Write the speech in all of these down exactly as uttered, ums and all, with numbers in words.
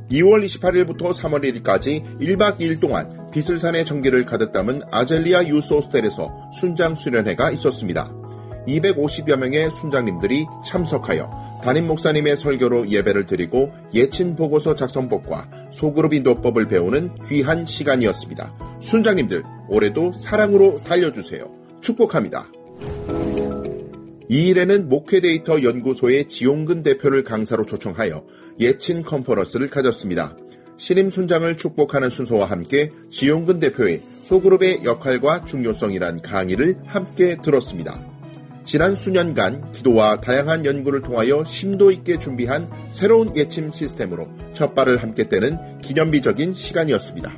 이월 이십팔일부터 삼월 일일까지 일박 이일 동안 비슬산의 전기를 가득 담은 아젤리아 유스 호스텔에서 순장 수련회가 있었습니다. 이백오십여 명의 순장님들이 참석하여 담임 목사님의 설교로 예배를 드리고 예친 보고서 작성법과 소그룹 인도법을 배우는 귀한 시간이었습니다. 순장님들, 올해도 사랑으로 달려주세요. 축복합니다. 이 일에는 목회데이터 연구소의 지용근 대표를 강사로 초청하여 예친 컨퍼런스를 가졌습니다. 신임 순장을 축복하는 순서와 함께 지용근 대표의 소그룹의 역할과 중요성이란 강의를 함께 들었습니다. 지난 수년간 기도와 다양한 연구를 통하여 심도 있게 준비한 새로운 예침 시스템으로 첫발을 함께 떼는 기념비적인 시간이었습니다.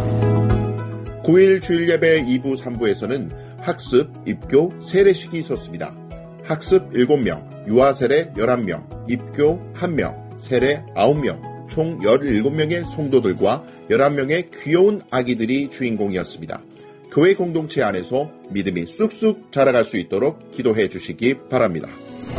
구일 주일 예배 이 부 삼 부에서는 학습, 입교, 세례식이 있었습니다. 학습 일곱 명, 유아 세례 열한 명, 입교 한 명, 세례 아홉 명, 총 열일곱 명의 성도들과 열한 명의 귀여운 아기들이 주인공이었습니다. 교회 공동체 안에서 믿음이 쑥쑥 자라갈 수 있도록 기도해 주시기 바랍니다.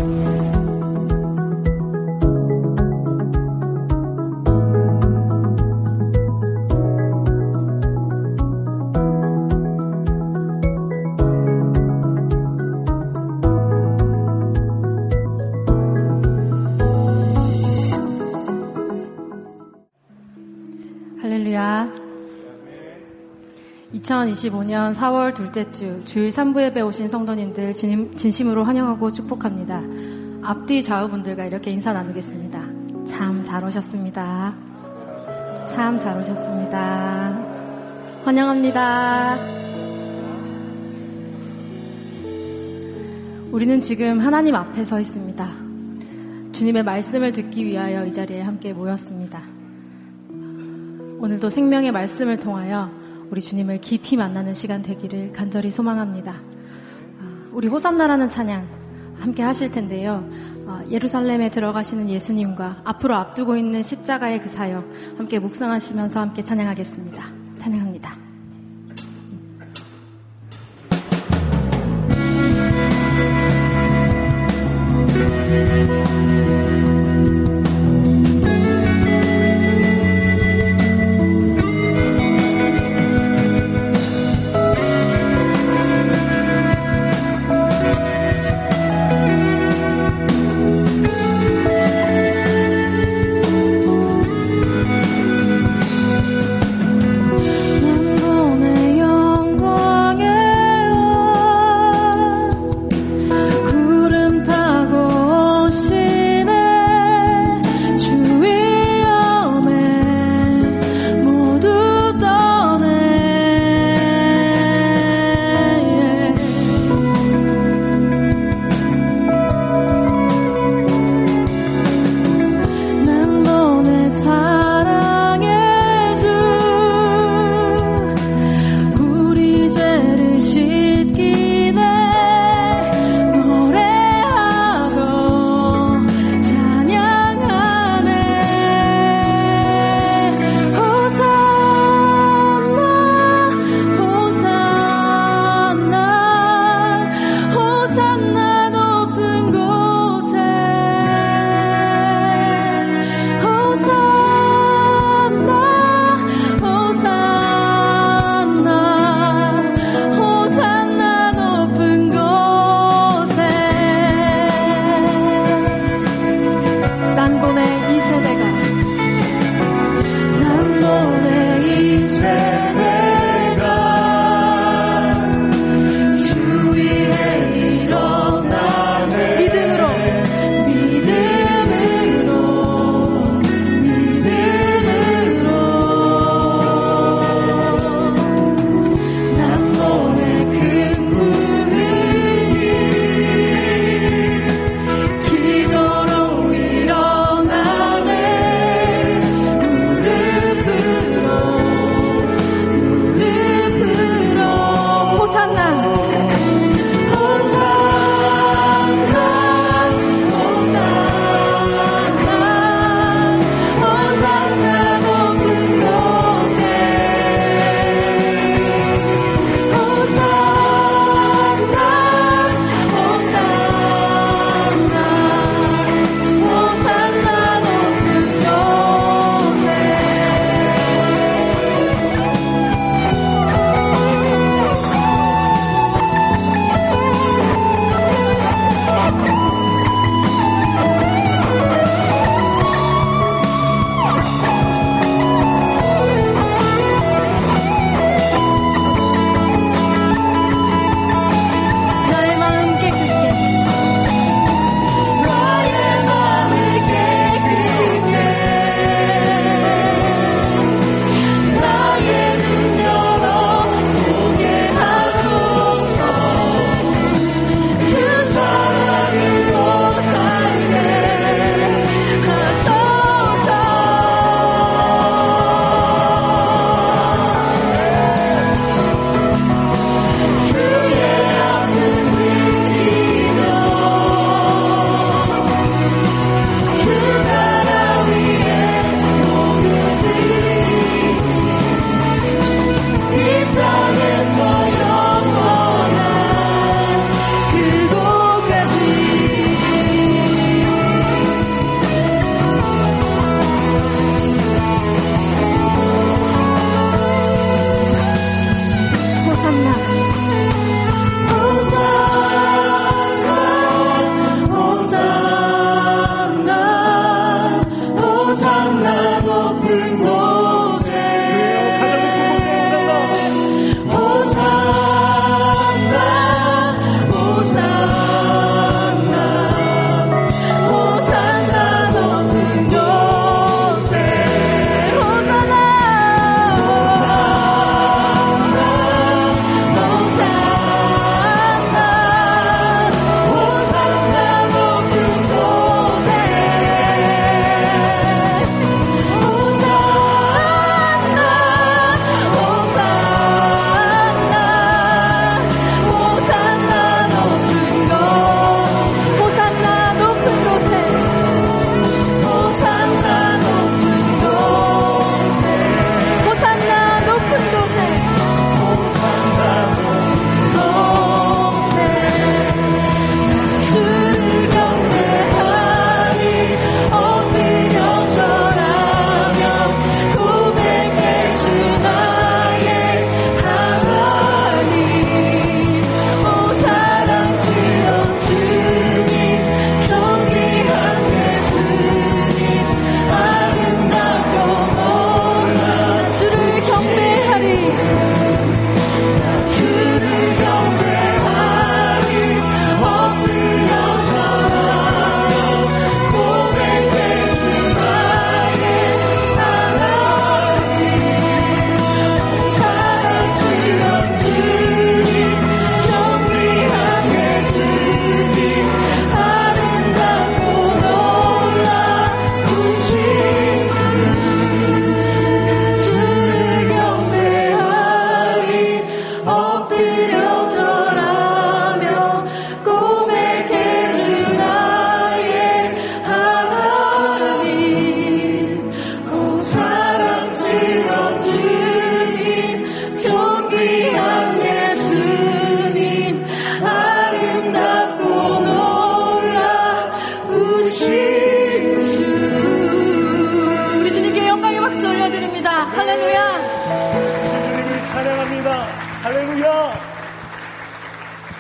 할렐루야. 이천이십오년 사월 둘째 주 주일 삼 부 예배 오신 성도님들 진, 진심으로 환영하고 축복합니다. 앞뒤 좌우분들과 이렇게 인사 나누겠습니다. 참 잘 오셨습니다. 참 잘 오셨습니다. 환영합니다. 우리는 지금 하나님 앞에 서 있습니다. 주님의 말씀을 듣기 위하여 이 자리에 함께 모였습니다. 오늘도 생명의 말씀을 통하여 우리 주님을 깊이 만나는 시간 되기를 간절히 소망합니다. 우리 호산나라는 찬양 함께 하실 텐데요. 예루살렘에 들어가시는 예수님과 앞으로 앞두고 있는 십자가의 그 사역 함께 묵상하시면서 함께 찬양하겠습니다. 찬양합니다. 난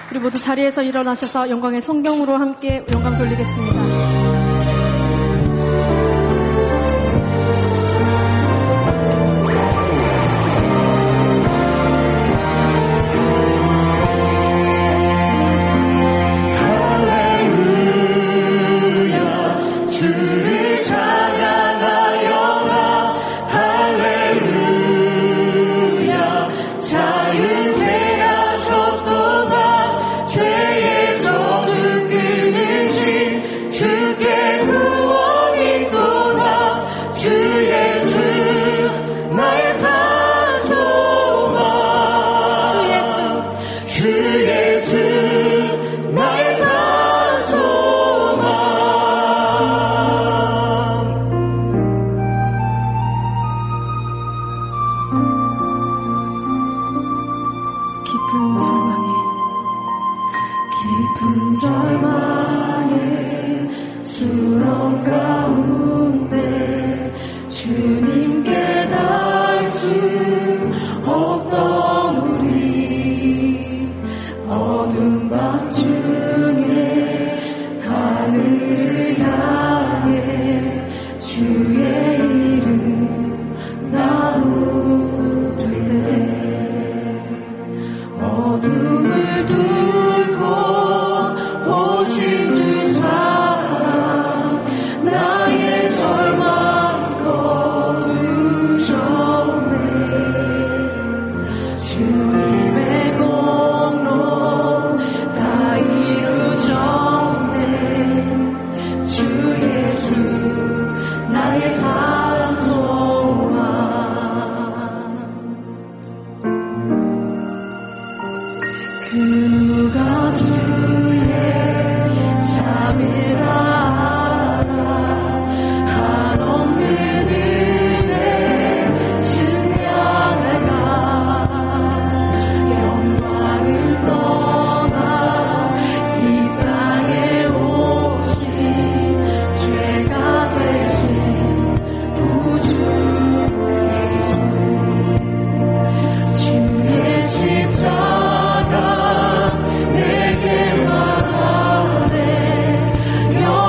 우리 모두 자리에서 일어나셔서 영광의 성경으로 함께 영광 돌리겠습니다. 십자가 내게 말하네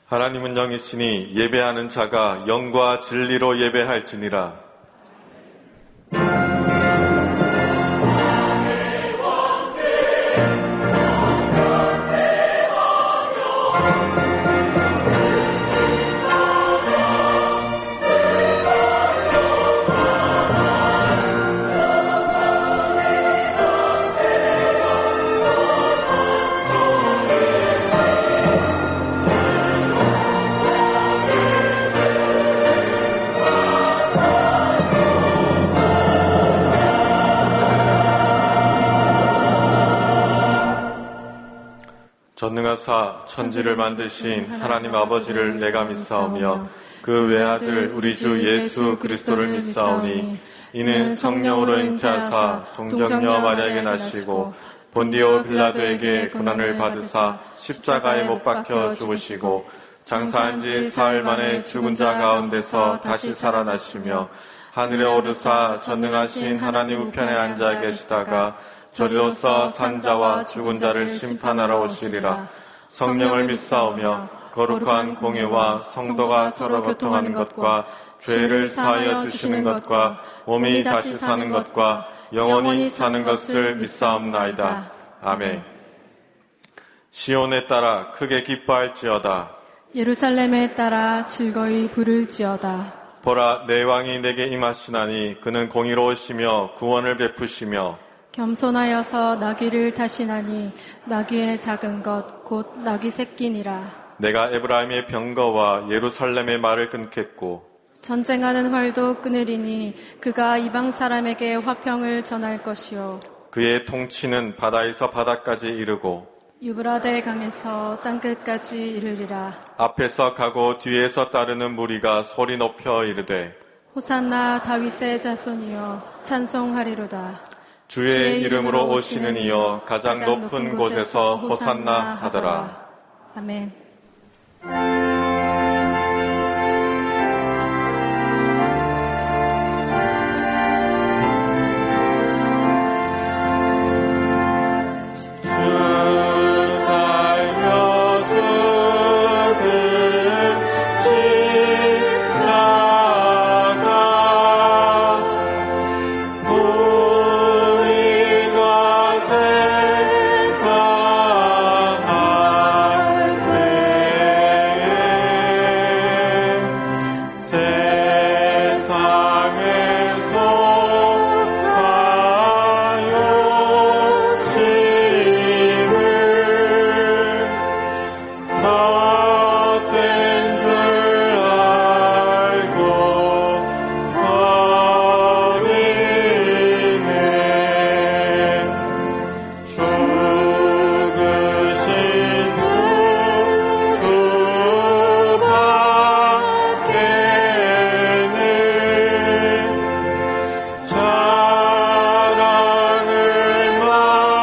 하나님은 영이시니 예배하는 자가 영과 진리로 예배할지니라. 전능하사 천지를 만드신 하나님 아버지를 내가 믿사오며 그 외아들 우리 주 예수 그리스도를 믿사오니 이는 성령으로 잉태하사 동정녀 마리아에게 나시고 본디오 빌라도에게 고난을 받으사 십자가에 못 박혀 죽으시고 장사한 지 사흘 만에 죽은 자 가운데서 다시 살아나시며 하늘에 오르사 전능하신 하나님 우편에 앉아 계시다가 저리로서 산자와 죽은 자를 심판하러 오시리라. 성령을 믿사오며 거룩한 공예와 성도가 서로 교통하는 것과 죄를 사하여 주시는 것과 몸이 다시 사는 것과 영원히 사는 것을 믿사옵나이다. 아멘. 시온에 따라 크게 기뻐할지어다. 예루살렘에 따라 즐거이 부를지어다. 보라, 내 왕이 내게 임하시나니 그는 공의로우시며 구원을 베푸시며 겸손하여서 나귀를 타시나니 나귀의 작은 것 곧 나귀 새끼니라. 내가 에브라임의 병거와 예루살렘의 말을 끊겠고 전쟁하는 활도 끊으리니 그가 이방 사람에게 화평을 전할 것이요 그의 통치는 바다에서 바다까지 이르고 유브라데 강에서 땅끝까지 이르리라. 앞에서 가고 뒤에서 따르는 무리가 소리 높여 이르되 호산나 다윗의 자손이여 찬송하리로다. 주의 이름으로 오시는 이여 가장 높은 곳에서 호산나 하더라. 아멘.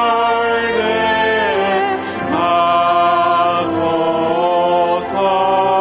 하소서.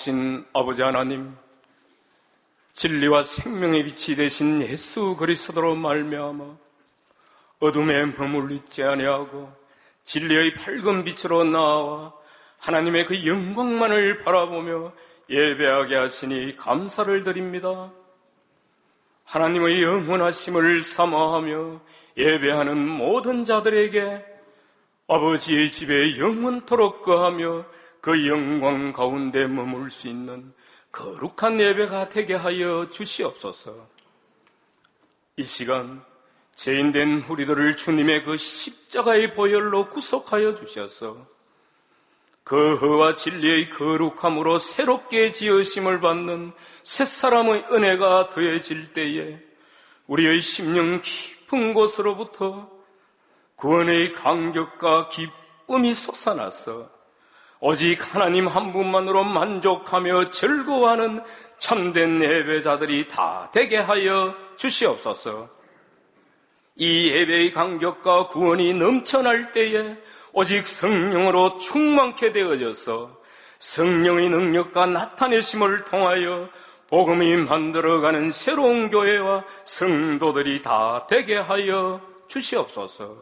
놀라우신 아버지 하나님, 진리와 생명의 빛이 되신 예수 그리스도로 말미암아 어둠에 머물리지 아니하고 진리의 밝은 빛으로 나와 하나님의 그 영광만을 바라보며 예배하게 하시니 감사를 드립니다. 하나님의 영원하심을 사모하며 예배하는 모든 자들에게 아버지의 집에 영원토록 거하며 그 영광 가운데 머물 수 있는 거룩한 예배가 되게 하여 주시옵소서. 이 시간 죄인된 우리들을 주님의 그 십자가의 보혈로 구속하여 주셔서 그 허와 진리의 거룩함으로 새롭게 지으심을 받는 새사람의 은혜가 더해질 때에 우리의 심령 깊은 곳으로부터 구원의 감격과 기쁨이 솟아나서 오직 하나님 한 분만으로 만족하며 즐거워하는 참된 예배자들이 다 되게 하여 주시옵소서. 이 예배의 감격과 구원이 넘쳐날 때에 오직 성령으로 충만케 되어져서 성령의 능력과 나타내심을 통하여 복음이 만들어가는 새로운 교회와 성도들이 다 되게 하여 주시옵소서.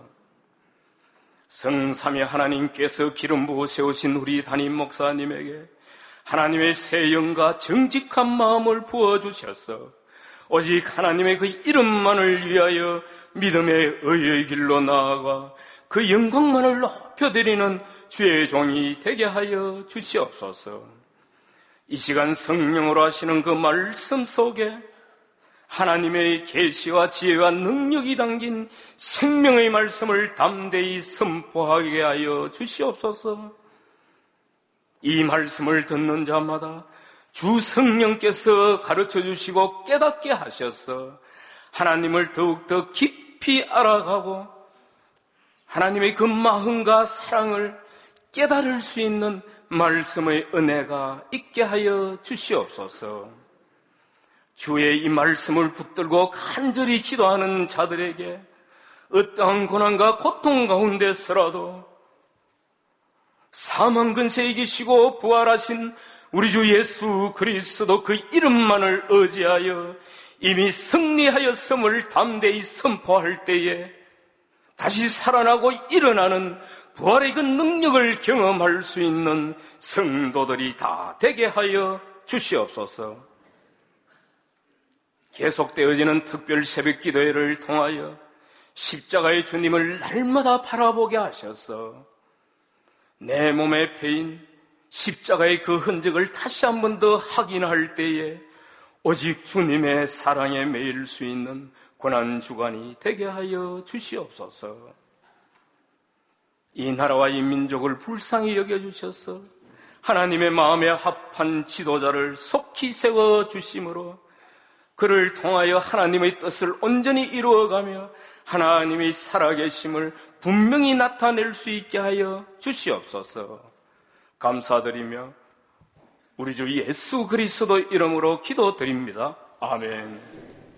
성삼위 하나님께서 기름 부어 세우신 우리 담임 목사님에게 하나님의 새 영과 정직한 마음을 부어주셔서 오직 하나님의 그 이름만을 위하여 믿음의 의의 길로 나아가 그 영광만을 높여드리는 주의 종이 되게 하여 주시옵소서. 이 시간 성령으로 하시는 그 말씀 속에 하나님의 계시와 지혜와 능력이 담긴 생명의 말씀을 담대히 선포하게 하여 주시옵소서. 이 말씀을 듣는 자마다 주 성령께서 가르쳐 주시고 깨닫게 하셔서 하나님을 더욱더 깊이 알아가고 하나님의 그 마음과 사랑을 깨달을 수 있는 말씀의 은혜가 있게 하여 주시옵소서. 주의 이 말씀을 붙들고 간절히 기도하는 자들에게 어떠한 고난과 고통 가운데서라도 사망 근세에 이기시고 부활하신 우리 주 예수 그리스도 그 이름만을 의지하여 이미 승리하였음을 담대히 선포할 때에 다시 살아나고 일어나는 부활의 그 능력을 경험할 수 있는 성도들이 다 되게 하여 주시옵소서. 계속되어지는 특별 새벽 기도회를 통하여 십자가의 주님을 날마다 바라보게 하셔서 내 몸에 패인 십자가의 그 흔적을 다시 한 번 더 확인할 때에 오직 주님의 사랑에 매일 수 있는 고난주간이 되게 하여 주시옵소서. 이 나라와 이 민족을 불쌍히 여겨주셔서 하나님의 마음에 합한 지도자를 속히 세워주심으로 그를 통하여 하나님의 뜻을 온전히 이루어가며 하나님의 살아계심을 분명히 나타낼 수 있게 하여 주시옵소서. 감사드리며 우리 주 예수 그리스도 이름으로 기도드립니다. 아멘.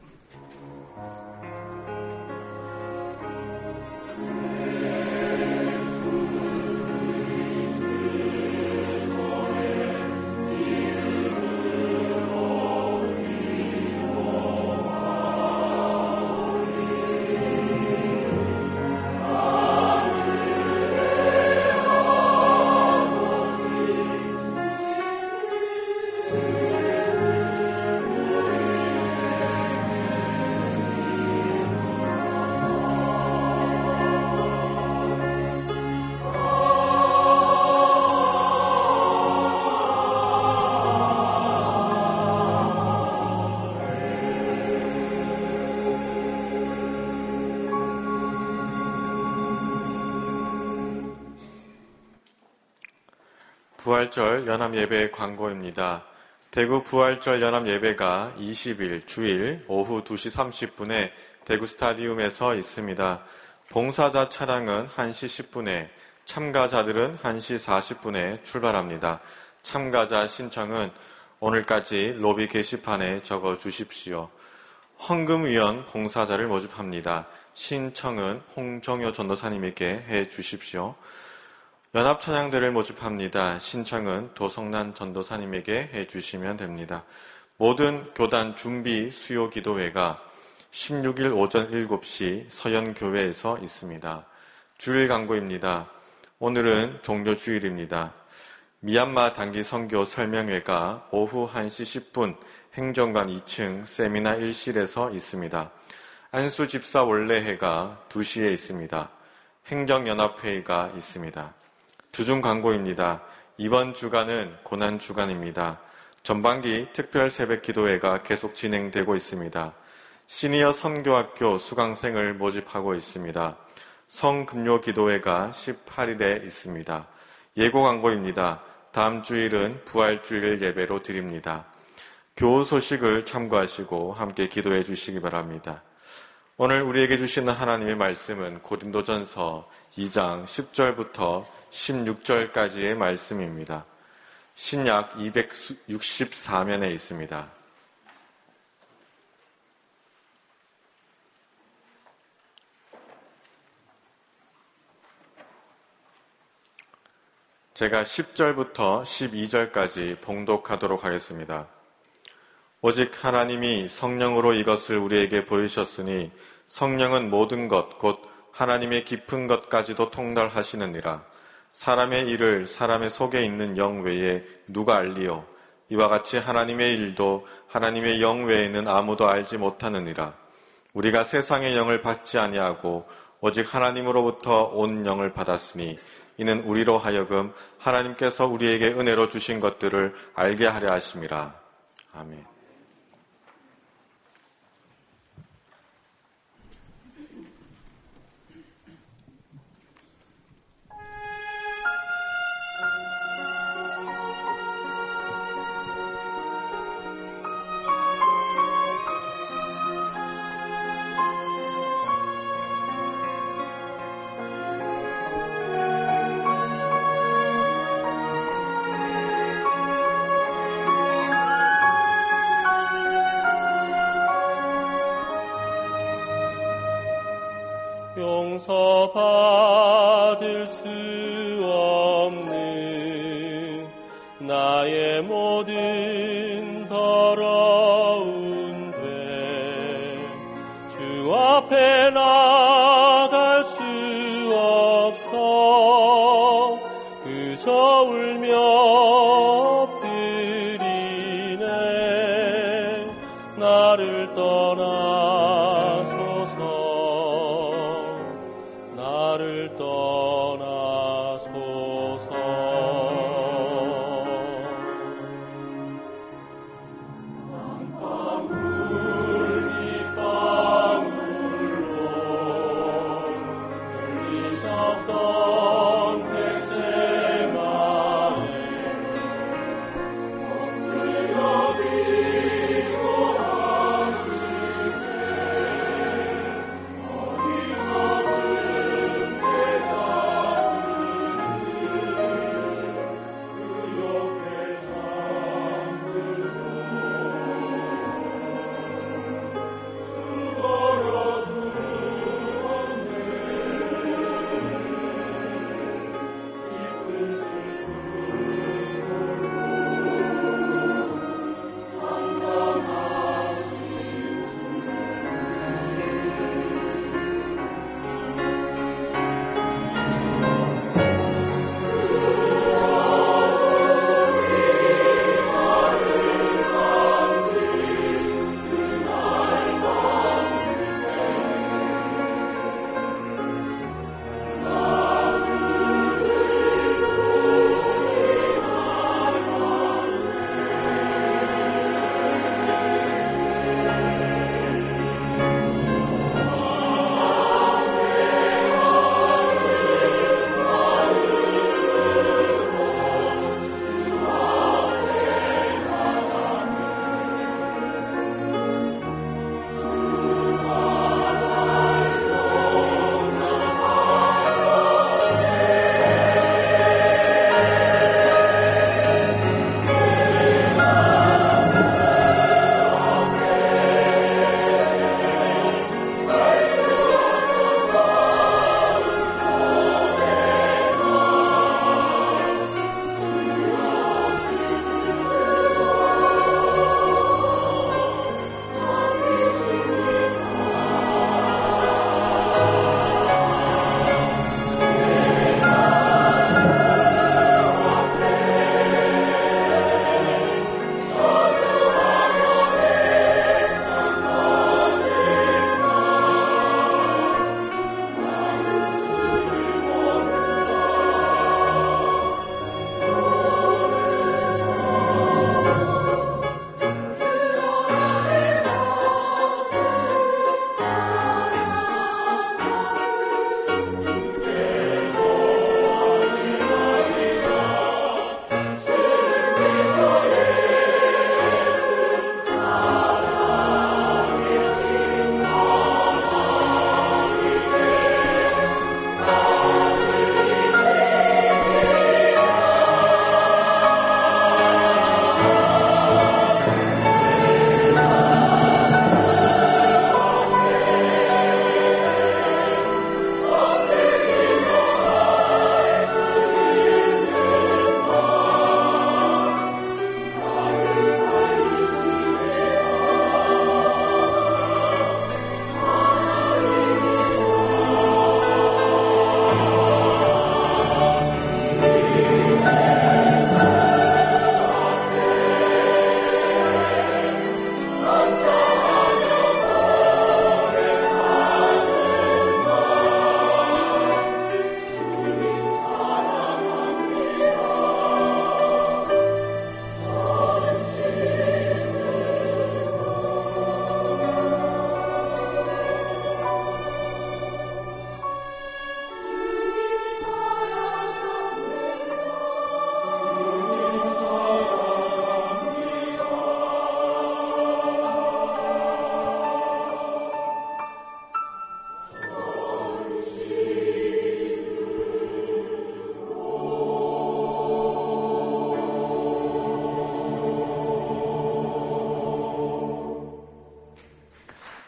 부활절 연합예배 광고입니다. 대구 부활절 연합예배가 이십 일 주일 오후 두 시 삼십 분에 대구 스타디움에서 있습니다. 봉사자 차량은 한 시 십 분에, 참가자들은 한 시 사십 분에 출발합니다. 참가자 신청은 오늘까지 로비 게시판에 적어 주십시오. 헌금위원 봉사자를 모집합니다. 신청은 홍정효 전도사님에게 해 주십시오. 연합 찬양대를 모집합니다. 신청은 도성난 전도사님에게 해주시면 됩니다. 모든 교단 준비 수요 기도회가 십육 일 오전 일곱 시 서연교회에서 있습니다. 주일 광고입니다. 오늘은 종료주일입니다. 미얀마 단기 선교 설명회가 오후 한 시 십 분 행정관 이 층 세미나 일 실에서 있습니다. 안수 집사 원래회가 두 시에 있습니다. 행정연합회의가 있습니다. 주중 광고입니다. 이번 주간은 고난 주간입니다. 전반기 특별 새벽 기도회가 계속 진행되고 있습니다. 시니어 선교학교 수강생을 모집하고 있습니다. 성금요 기도회가 십팔 일에 있습니다. 예고 광고입니다. 다음 주일은 부활주일 예배로 드립니다. 교우 소식을 참고하시고 함께 기도해 주시기 바랍니다. 오늘 우리에게 주시는 하나님의 말씀은 고린도전서 이 장 십 절부터 십육 절까지의 말씀입니다. 신약 이백육십사 면에 있습니다. 제가 십 절부터 십이 절까지 봉독하도록 하겠습니다. 오직 하나님이 성령으로 이것을 우리에게 보이셨으니 성령은 모든 것, 곧 하나님의 깊은 것까지도 통달하시느니라. 사람의 일을 사람의 속에 있는 영 외에 누가 알리요? 이와 같이 하나님의 일도 하나님의 영 외에는 아무도 알지 못하느니라. 우리가 세상의 영을 받지 아니하고 오직 하나님으로부터 온 영을 받았으니 이는 우리로 하여금 하나님께서 우리에게 은혜로 주신 것들을 알게 하려 하심이라. 아멘. 용서받을 수 없는 나의 모든 더러운 죄 주 앞에 나갈 수 없어 그저 울며 엎드리네. 나를 떠나소서 나를 떠나소서. 한 방울 빗방울로 흘리셨던 겟세마네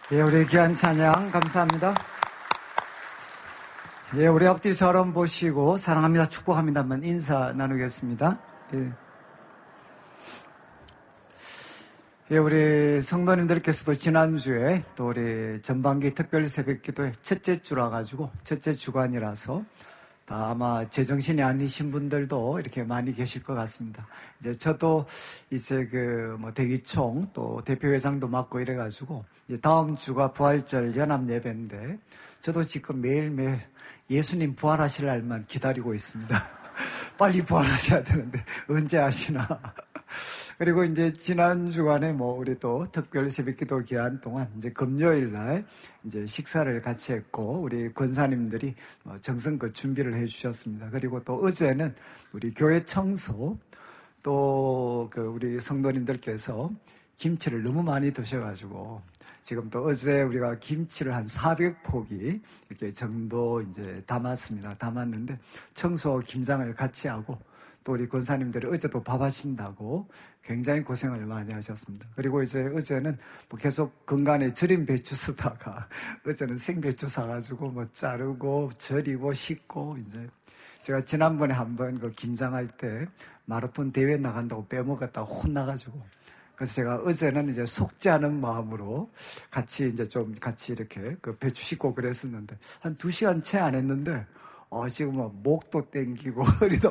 예, 우리 귀한 찬양 감사합니다. 예, 우리 앞뒤 서론 보시고 사랑합니다, 축복합니다만 인사 나누겠습니다. 예. 예, 우리 성도님들께서도 지난주에 또 우리 전반기 특별 새벽 기도회 첫째 주라 가지고 첫째 주간이라서 다 아마 제정신이 아니신 분들도 이렇게 많이 계실 것 같습니다. 이제 저도 이제 그 뭐 대기총 또 대표회장도 맡고 이래가지고 이제 다음 주가 부활절 연합 예배인데 저도 지금 매일매일 예수님 부활하실 날만 기다리고 있습니다. 빨리 부활하셔야 되는데 언제 하시나. 그리고 이제 지난 주간에 뭐 우리 또 특별 새벽기도 기간 동안 이제 금요일 날 이제 식사를 같이 했고 우리 권사님들이 정성껏 준비를 해주셨습니다. 그리고 또 어제는 우리 교회 청소 또 그 우리 성도님들께서 김치를 너무 많이 드셔가지고 지금 또 어제 우리가 김치를 한 사백 포기 이렇게 정도 이제 담았습니다. 담았는데 청소 김장을 같이 하고 또 우리 권사님들이 어제도 밥 하신다고 굉장히 고생을 많이 하셨습니다. 그리고 이제 어제는 뭐 계속 건강에 절인 배추 쓰다가 어제는 생배추 사가지고 뭐 자르고 절이고 씻고 이제 제가 지난번에 한번 그 김장할 때 마라톤 대회 나간다고 빼먹었다고 혼나가지고 그래서 제가 어제는 이제 속지 않은 마음으로 같이 이제 좀 같이 이렇게 그 배추 씻고 그랬었는데 한 두 시간 채 안 했는데 어, 지금 뭐 목도 땡기고 허리도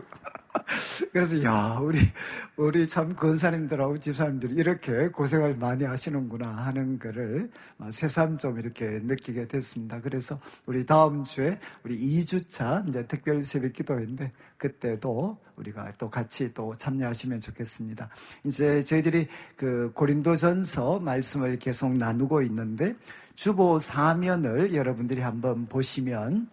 그래서 야 우리 우리 참 권사님들하고 집사님들이 이렇게 고생을 많이 하시는구나 하는 거를 새삼 좀 이렇게 느끼게 됐습니다. 그래서 우리 다음 주에 우리 이 주차 이제 특별 새벽 기도회인데 그때도 우리가 또 같이 또 참여하시면 좋겠습니다. 이제 저희들이 그 고린도전서 말씀을 계속 나누고 있는데 주보 사면을 여러분들이 한번 보시면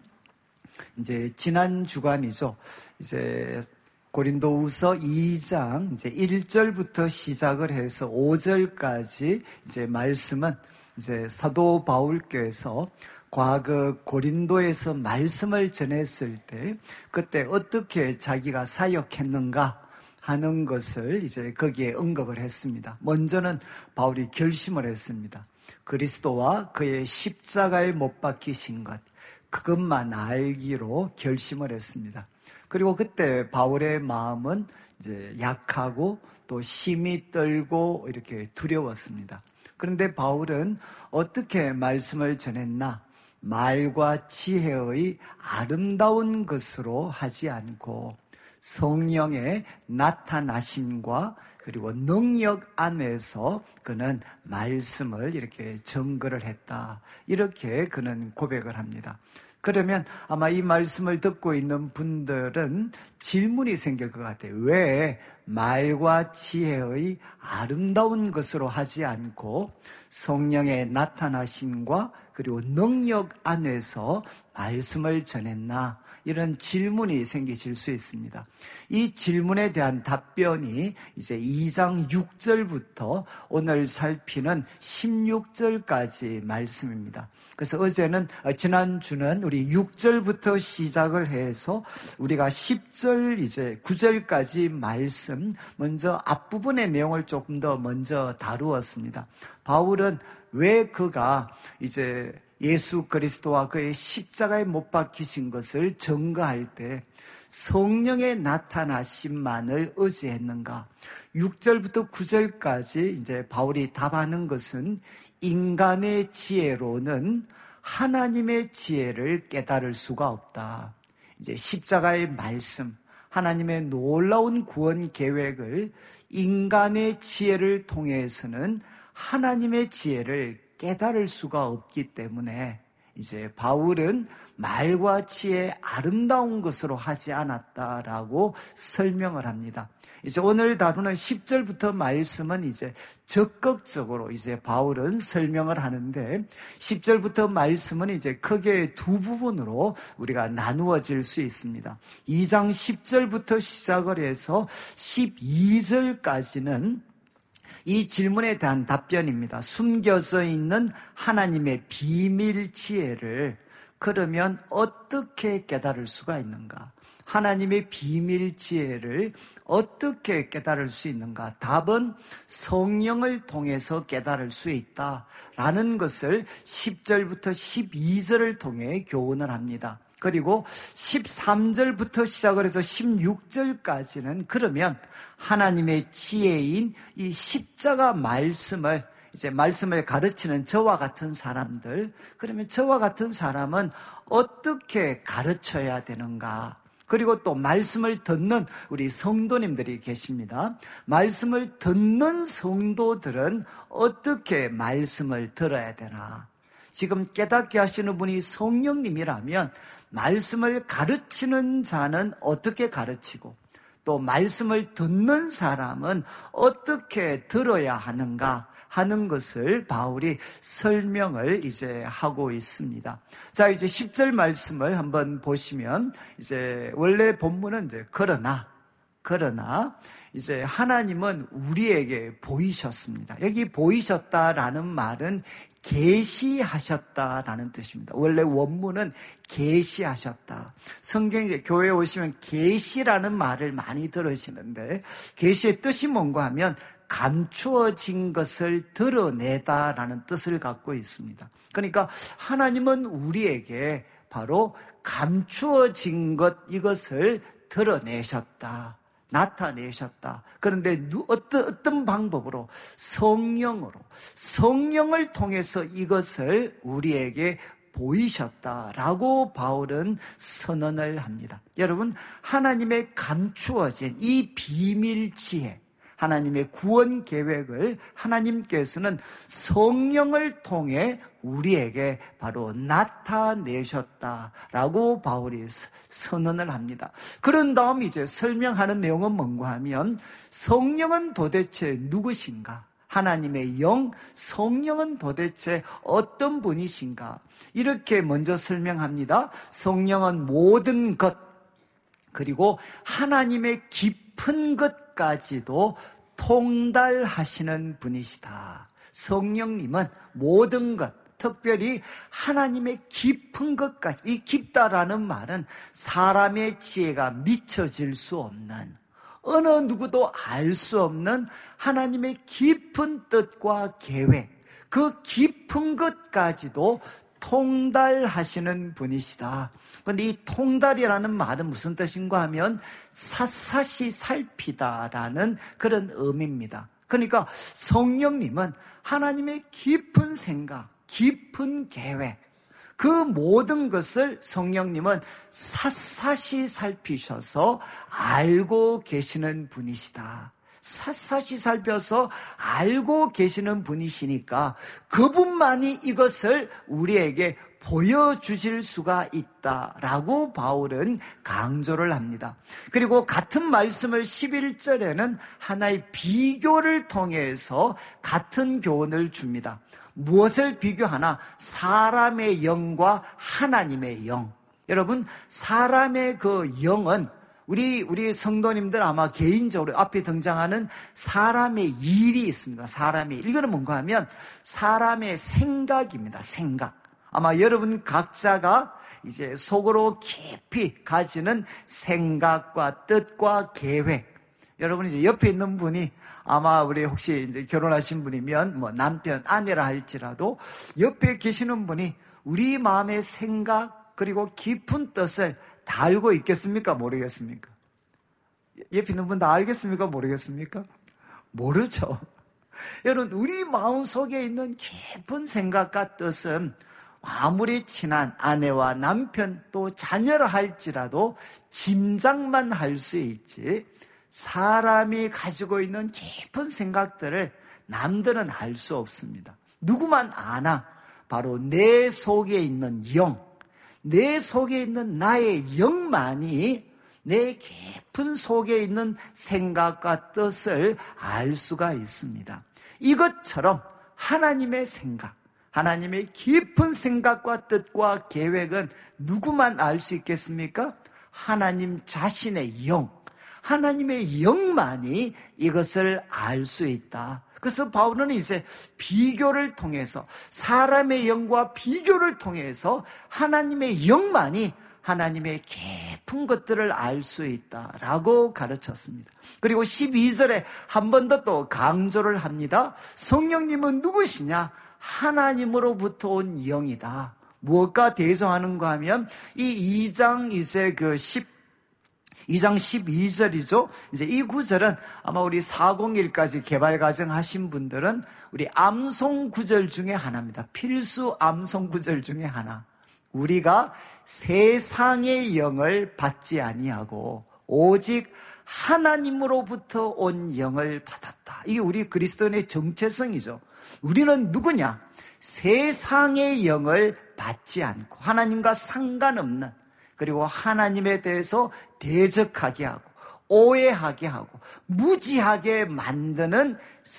이제 지난 주간이죠. 이제 고린도후서 이 장 이제 일 절부터 시작을 해서 오 절까지 이제 말씀은 이제 사도 바울께서 과거 고린도에서 말씀을 전했을 때 그때 어떻게 자기가 사역했는가 하는 것을 이제 거기에 언급을 했습니다. 먼저는 바울이 결심을 했습니다. 그리스도와 그의 십자가에 못 박히신 것 그것만 알기로 결심을 했습니다. 그리고 그때 바울의 마음은 이제 약하고 또 심히 떨고 이렇게 두려웠습니다. 그런데 바울은 어떻게 말씀을 전했나? 말과 지혜의 아름다운 것으로 하지 않고 성령의 나타나심과 그리고 능력 안에서 그는 말씀을 이렇게 증거를 했다. 이렇게 그는 고백을 합니다. 그러면 아마 이 말씀을 듣고 있는 분들은 질문이 생길 것 같아요. 왜 말과 지혜의 아름다운 것으로 하지 않고 성령의 나타나심과 그리고 능력 안에서 말씀을 전했나? 이런 질문이 생기실 수 있습니다. 이 질문에 대한 답변이 이제 이 장 육 절부터 오늘 살피는 십육 절까지 말씀입니다. 그래서 어제는, 지난주는 우리 육 절부터 시작을 해서 우리가 십 절 이제 구 절까지 말씀, 먼저 앞부분의 내용을 조금 더 먼저 다루었습니다. 바울은 왜 그가 이제 예수 그리스도와 그의 십자가에 못 박히신 것을 증거할 때 성령의 나타나심만을 의지했는가? 육 절부터 구 절까지 이제 바울이 답하는 것은 인간의 지혜로는 하나님의 지혜를 깨달을 수가 없다. 이제 십자가의 말씀, 하나님의 놀라운 구원 계획을 인간의 지혜를 통해서는 하나님의 지혜를 깨달을 수가 없기 때문에 이제 바울은 말과 지혜의 아름다운 것으로 하지 않았다라고 설명을 합니다. 이제 오늘 다루는 십 절부터 말씀은 이제 적극적으로 이제 바울은 설명을 하는데 십 절부터 말씀은 이제 크게 두 부분으로 우리가 나누어질 수 있습니다. 이 장 십 절부터 시작을 해서 십이 절까지는 이 질문에 대한 답변입니다. 숨겨져 있는 하나님의 비밀 지혜를 그러면 어떻게 깨달을 수가 있는가? 하나님의 비밀 지혜를 어떻게 깨달을 수 있는가? 답은 성령을 통해서 깨달을 수 있다라는 것을 십 절부터 십이 절을 통해 교훈을 합니다. 그리고 십삼 절부터 시작을 해서 십육 절까지는 그러면 하나님의 지혜인 이 십자가 말씀을 이제 말씀을 가르치는 저와 같은 사람들, 그러면 저와 같은 사람은 어떻게 가르쳐야 되는가? 그리고 또 말씀을 듣는 우리 성도님들이 계십니다. 말씀을 듣는 성도들은 어떻게 말씀을 들어야 되나? 지금 깨닫게 하시는 분이 성령님이라면 말씀을 가르치는 자는 어떻게 가르치고 또 말씀을 듣는 사람은 어떻게 들어야 하는가 하는 것을 바울이 설명을 이제 하고 있습니다. 자, 이제 십 절 말씀을 한번 보시면 이제 원래 본문은 이제 그러나 그러나 이제 하나님은 우리에게 보이셨습니다. 여기 보이셨다라는 말은 계시하셨다라는 뜻입니다. 원래 원문은 계시하셨다. 성경에 교회에 오시면 계시라는 말을 많이 들으시는데 계시의 뜻이 뭔가 하면 감추어진 것을 드러내다라는 뜻을 갖고 있습니다. 그러니까 하나님은 우리에게 바로 감추어진 것 이것을 드러내셨다. 나타내셨다. 그런데 어떤, 어떤 방법으로? 성령으로. 성령을 통해서 이것을 우리에게 보이셨다라고 바울은 선언을 합니다. 여러분, 하나님의 감추어진 이 비밀 지혜, 하나님의 구원 계획을 하나님께서는 성령을 통해 우리에게 바로 나타내셨다라고 바울이 선언을 합니다. 그런 다음 이제 설명하는 내용은 뭔가 하면 성령은 도대체 누구신가? 하나님의 영, 성령은 도대체 어떤 분이신가? 이렇게 먼저 설명합니다. 성령은 모든 것, 그리고 하나님의 깊은 것까지도 통달하시는 분이시다. 성령님은 모든 것, 특별히 하나님의 깊은 것까지, 이 깊다라는 말은 사람의 지혜가 미쳐질 수 없는, 어느 누구도 알 수 없는 하나님의 깊은 뜻과 계획, 그 깊은 것까지도 통달하시는 분이시다. 그런데 이 통달이라는 말은 무슨 뜻인가 하면 샅샅이 살피다라는 그런 의미입니다. 그러니까 성령님은 하나님의 깊은 생각, 깊은 계획, 그 모든 것을 성령님은 샅샅이 살피셔서 알고 계시는 분이시다. 샅샅이 살펴서 알고 계시는 분이시니까 그분만이 이것을 우리에게 보여주실 수가 있다라고 바울은 강조를 합니다. 그리고 같은 말씀을 십일 절에는 하나의 비교를 통해서 같은 교훈을 줍니다. 무엇을 비교하나? 사람의 영과 하나님의 영. 여러분, 사람의 그 영은 우리, 우리 성도님들 아마 개인적으로 앞에 등장하는 사람의 일이 있습니다. 사람의 일. 이거는 뭔가 하면 사람의 생각입니다. 생각. 아마 여러분 각자가 이제 속으로 깊이 가지는 생각과 뜻과 계획. 여러분 이제 옆에 있는 분이 아마 우리 혹시 이제 결혼하신 분이면 뭐 남편, 아내라 할지라도 옆에 계시는 분이 우리 마음의 생각 그리고 깊은 뜻을 다 알고 있겠습니까? 모르겠습니까? 옆에 있는 분 다 알겠습니까? 모르겠습니까? 모르죠. 여러분, 우리 마음속에 있는 깊은 생각과 뜻은 아무리 친한 아내와 남편 또 자녀를 할지라도 짐작만 할 수 있지 사람이 가지고 있는 깊은 생각들을 남들은 알 수 없습니다. 누구만 아나? 바로 내 속에 있는 영, 내 속에 있는 나의 영만이 내 깊은 속에 있는 생각과 뜻을 알 수가 있습니다. 이것처럼 하나님의 생각, 하나님의 깊은 생각과 뜻과 계획은 누구만 알 수 있겠습니까? 하나님 자신의 영, 하나님의 영만이 이것을 알 수 있다. 그래서 바울은 이제 비교를 통해서, 사람의 영과 비교를 통해서 하나님의 영만이 하나님의 깊은 것들을 알 수 있다라고 가르쳤습니다. 그리고 십이 절에 한 번 더 또 강조를 합니다. 성령님은 누구시냐? 하나님으로부터 온 영이다. 무엇과 대조하는가 하면 이 이 장 이제 그 십 이 장 십이 절이죠. 이제 이 구절은 아마 우리 사공일까지 개발 과정 하신 분들은 우리 암송 구절 중에 하나입니다. 필수 암송 구절 중에 하나. 우리가 세상의 영을 받지 아니하고 오직 하나님으로부터 온 영을 받았다. 이게 우리 그리스도인의 정체성이죠. 우리는 누구냐? 세상의 영을 받지 않고 하나님과 상관없는, 그리고 하나님에 대해서 대적하게 하고 오해하게 하고 무지하게 만드는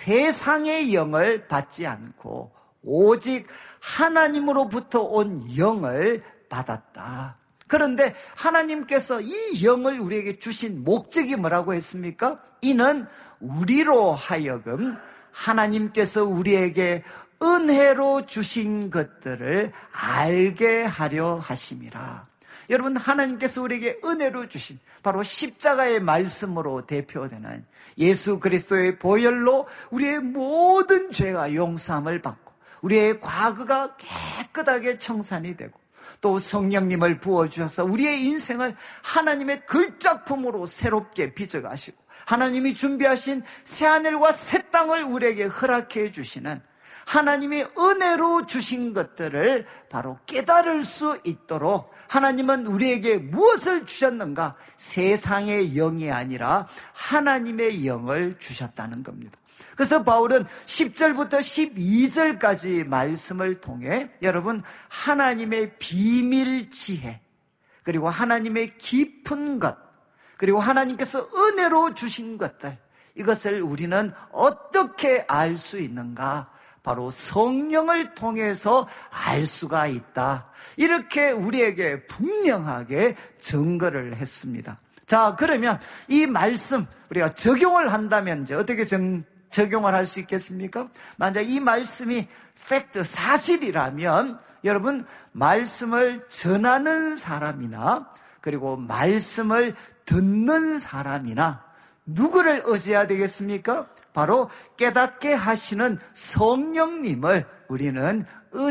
세상의 영을 받지 않고 오직 하나님으로부터 온 영을 받았다. 그런데 하나님께서 이 영을 우리에게 주신 목적이 뭐라고 했습니까? 이는 우리로 하여금 하나님께서 우리에게 은혜로 주신 것들을 알게 하려 하심이라. 여러분, 하나님께서 우리에게 은혜로 주신 바로 십자가의 말씀으로 대표되는 예수 그리스도의 보혈로 우리의 모든 죄가 용서함을 받고 우리의 과거가 깨끗하게 청산이 되고 또 성령님을 부어주셔서 우리의 인생을 하나님의 글작품으로 새롭게 빚어가시고 하나님이 준비하신 새하늘과 새 땅을 우리에게 허락해 주시는 하나님의 은혜로 주신 것들을 바로 깨달을 수 있도록 하나님은 우리에게 무엇을 주셨는가? 세상의 영이 아니라 하나님의 영을 주셨다는 겁니다. 그래서 바울은 십 절부터 십이 절까지 말씀을 통해 여러분, 하나님의 비밀 지혜, 그리고 하나님의 깊은 것, 그리고 하나님께서 은혜로 주신 것들, 이것을 우리는 어떻게 알 수 있는가? 바로 성령을 통해서 알 수가 있다. 이렇게 우리에게 분명하게 증거를 했습니다. 자, 그러면 이 말씀 우리가 적용을 한다면 이제 어떻게 정, 적용을 할 수 있겠습니까? 만약 이 말씀이 팩트, 사실이라면 여러분, 말씀을 전하는 사람이나 그리고 말씀을 듣는 사람이나 누구를 의지해야 되겠습니까? 바로 깨닫게 하시는 성령님을 우리는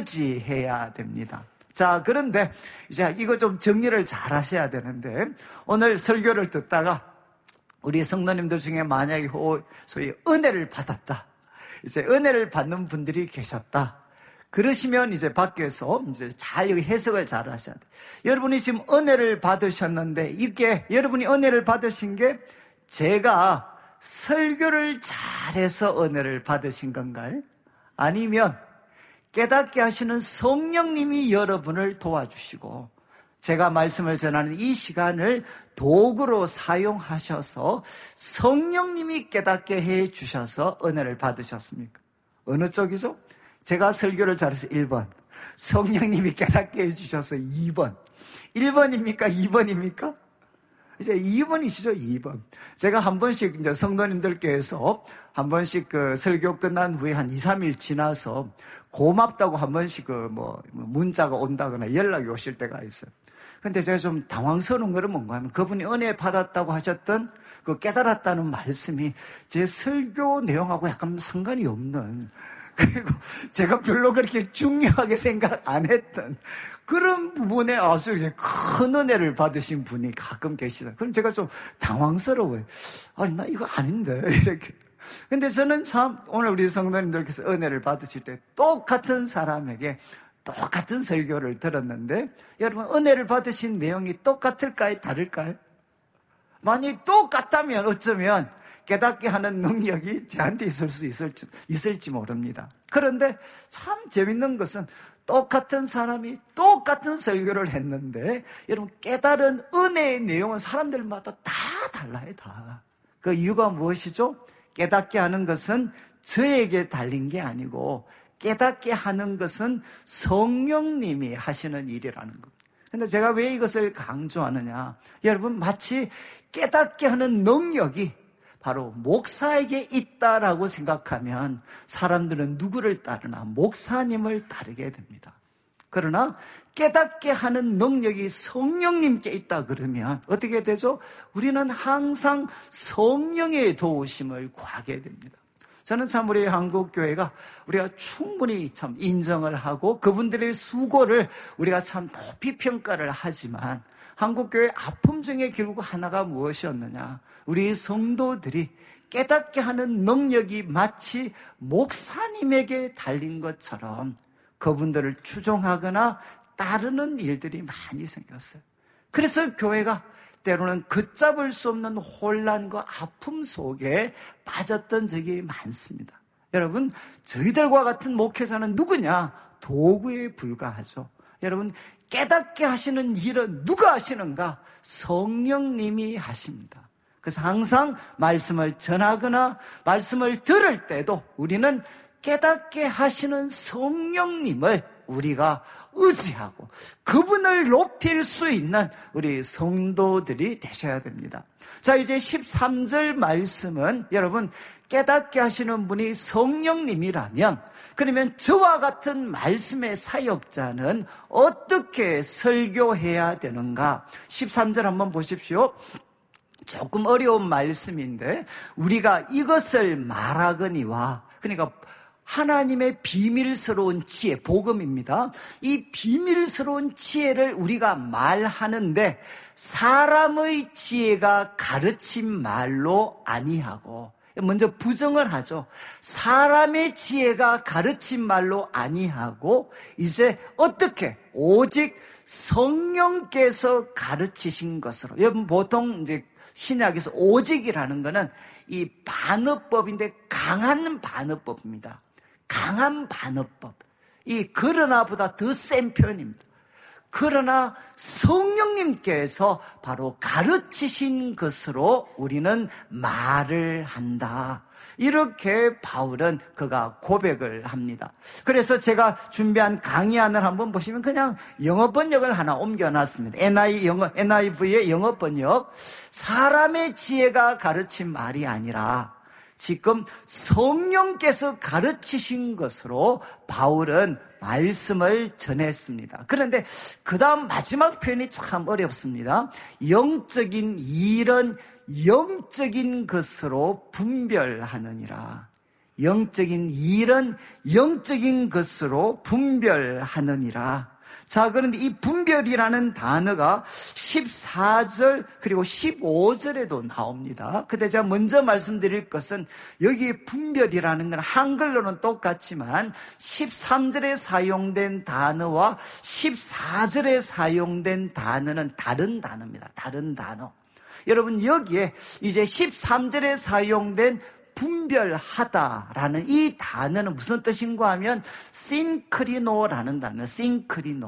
의지해야 됩니다. 자, 그런데 이제 이거 좀 정리를 잘 하셔야 되는데, 오늘 설교를 듣다가 우리 성도님들 중에 만약에 소위 은혜를 받았다, 이제 은혜를 받는 분들이 계셨다, 그러시면 이제 밖에서 이제 잘 해석을 잘 하셔야 돼요. 여러분이 지금 은혜를 받으셨는데, 이게 여러분이 은혜를 받으신 게 제가 설교를 잘해서 은혜를 받으신 건가요? 아니면 깨닫게 하시는 성령님이 여러분을 도와주시고 제가 말씀을 전하는 이 시간을 도구로 사용하셔서 성령님이 깨닫게 해 주셔서 은혜를 받으셨습니까? 어느 쪽이죠? 제가 설교를 잘해서 일 번, 성령님이 깨닫게 해 주셔서 이 번. 일 번입니까? 이 번입니까? 이제 이 번이시죠, 이 번. 제가 한 번씩 이제 성도님들께서 한 번씩 그 설교 끝난 후에 한 이, 삼 일 지나서 고맙다고 한 번씩 그 뭐 문자가 온다거나 연락이 오실 때가 있어요. 근데 제가 좀 당황스러운 거는 뭔가 하면 그분이 은혜 받았다고 하셨던 그 깨달았다는 말씀이 제 설교 내용하고 약간 상관이 없는, 그리고 제가 별로 그렇게 중요하게 생각 안 했던 그런 부분에 아주 큰 은혜를 받으신 분이 가끔 계시다. 그럼 제가 좀 당황스러워요. 아니, 나 이거 아닌데, 이렇게. 근데 저는 참 오늘 우리 성도님들께서 은혜를 받으실 때 똑같은 사람에게 똑같은 설교를 들었는데, 여러분, 은혜를 받으신 내용이 똑같을까요? 다를까요? 만약 똑같다면 어쩌면 깨닫게 하는 능력이 저한테 있을 수 있을지, 있을지 모릅니다. 그런데 참 재밌는 것은 똑같은 사람이 똑같은 설교를 했는데 여러분, 깨달은 은혜의 내용은 사람들마다 다 달라요. 다. 그 이유가 무엇이죠? 깨닫게 하는 것은 저에게 달린 게 아니고 깨닫게 하는 것은 성령님이 하시는 일이라는 겁니다. 근데 제가 왜 이것을 강조하느냐? 여러분, 마치 깨닫게 하는 능력이 바로 목사에게 있다라고 생각하면 사람들은 누구를 따르나? 목사님을 따르게 됩니다. 그러나 깨닫게 하는 능력이 성령님께 있다 그러면 어떻게 되죠? 우리는 항상 성령의 도우심을 구하게 됩니다. 저는 참 우리 한국교회가 우리가 충분히 참 인정을 하고 그분들의 수고를 우리가 참 높이 평가를 하지만 한국교회의 아픔 중에 결국 하나가 무엇이었느냐? 우리 성도들이 깨닫게 하는 능력이 마치 목사님에게 달린 것처럼 그분들을 추종하거나 따르는 일들이 많이 생겼어요. 그래서 교회가 때로는 걷잡을 수 없는 혼란과 아픔 속에 빠졌던 적이 많습니다. 여러분, 저희들과 같은 목회자는 누구냐? 도구에 불과하죠. 여러분, 깨닫게 하시는 일은 누가 하시는가? 성령님이 하십니다. 그래서 항상 말씀을 전하거나 말씀을 들을 때도 우리는 깨닫게 하시는 성령님을 우리가 의지하고 그분을 높일 수 있는 우리 성도들이 되셔야 됩니다. 자, 이제 십삼 절 말씀은 여러분 깨닫게 하시는 분이 성령님이라면 그러면 저와 같은 말씀의 사역자는 어떻게 설교해야 되는가? 십삼 절 한번 보십시오. 조금 어려운 말씀인데 우리가 이것을 말하거니와 그러니까 하나님의 비밀스러운 지혜, 복음입니다. 이 비밀스러운 지혜를 우리가 말하는데 사람의 지혜가 가르친 말로 아니하고 먼저 부정을 하죠. 사람의 지혜가 가르친 말로 아니하고 이제 어떻게? 오직 성령께서 가르치신 것으로. 여러분 보통 이제 신약에서 오직이라는 거는 이 반어법인데 강한 반어법입니다. 강한 반어법. 이 그러나보다 더 센 표현입니다. 그러나 성령님께서 바로 가르치신 것으로 우리는 말을 한다. 이렇게 바울은 그가 고백을 합니다. 그래서 제가 준비한 강의안을 한번 보시면 그냥 영어 번역을 하나 옮겨놨습니다. 엔아이 영어, 엔아이브이의 영어 번역. 사람의 지혜가 가르친 말이 아니라 지금 성령께서 가르치신 것으로 바울은 말씀을 전했습니다. 그런데 그 다음 마지막 표현이 참 어렵습니다. 영적인 일은 영적인 것으로 분별하느니라. 영적인 일은 영적인 것으로 분별하느니라. 자, 그런데 이 분별이라는 단어가 십사 절 그리고 십오 절에도 나옵니다. 근데 제가 먼저 말씀드릴 것은 여기 분별이라는 건 한글로는 똑같지만 십삼 절에 사용된 단어와 십사 절에 사용된 단어는 다른 단어입니다. 다른 단어. 여러분 여기에 이제 십삼 절에 사용된 분별하다라는 이 단어는 무슨 뜻인가 하면 싱크리노라는 단어, 싱크리노.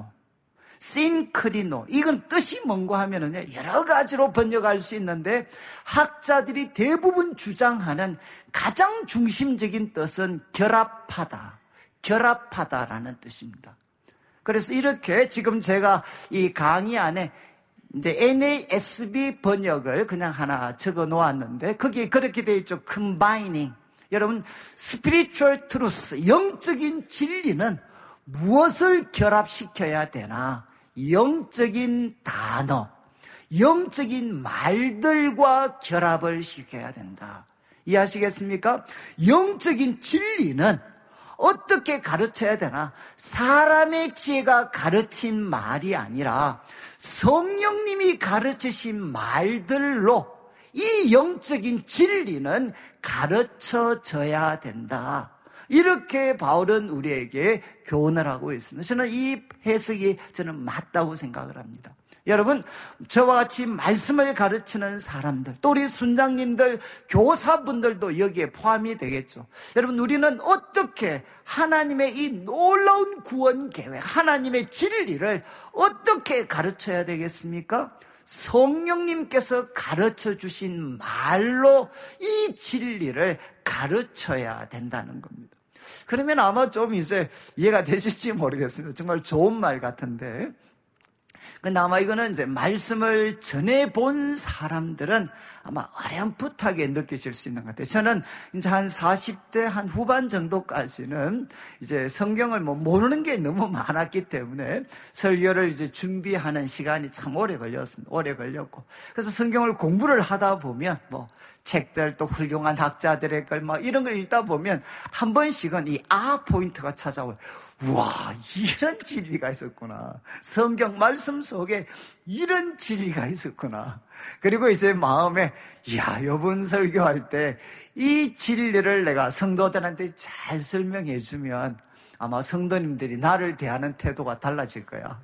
싱크리노. 이건 뜻이 뭔가 하면은요, 여러 가지로 번역할 수 있는데 학자들이 대부분 주장하는 가장 중심적인 뜻은 결합하다. 결합하다라는 뜻입니다. 그래서 이렇게 지금 제가 이 강의 안에 이제 엔에이에스비 번역을 그냥 하나 적어 놓았는데 거기에 그렇게 되어 있죠. combining. 여러분, spiritual truth, 영적인 진리는 무엇을 결합시켜야 되나? 영적인 단어, 영적인 말들과 결합을 시켜야 된다. 이해하시겠습니까? 영적인 진리는 어떻게 가르쳐야 되나? 사람의 지혜가 가르친 말이 아니라 성령님이 가르치신 말들로 이 영적인 진리는 가르쳐져야 된다. 이렇게 바울은 우리에게 교훈을 하고 있습니다. 저는 이 해석이 저는 맞다고 생각을 합니다. 여러분, 저와 같이 말씀을 가르치는 사람들, 또 우리 순장님들, 교사분들도 여기에 포함이 되겠죠. 여러분, 우리는 어떻게 하나님의 이 놀라운 구원 계획, 하나님의 진리를 어떻게 가르쳐야 되겠습니까? 성령님께서 가르쳐 주신 말로 이 진리를 가르쳐야 된다는 겁니다. 그러면 아마 좀 이제 이해가 되실지 모르겠습니다. 정말 좋은 말 같은데, 근데 아마 이거는 이제 말씀을 전해본 사람들은 아마 어렴풋하게 느끼실 수 있는 것 같아요. 저는 이제 한 사십 대 한 후반 정도까지는 이제 성경을 뭐 모르는 게 너무 많았기 때문에 설교를 이제 준비하는 시간이 참 오래 걸렸습니다. 오래 걸렸고. 그래서 성경을 공부를 하다 보면 뭐 책들 또 훌륭한 학자들의 걸 막 이런 걸 읽다 보면 한 번씩은 이 아 포인트가 찾아와요. 와, 이런 진리가 있었구나. 성경 말씀 속에 이런 진리가 있었구나. 그리고 이제 마음에, 야, 요번 설교할 때 이 진리를 내가 성도들한테 잘 설명해 주면 아마 성도님들이 나를 대하는 태도가 달라질 거야.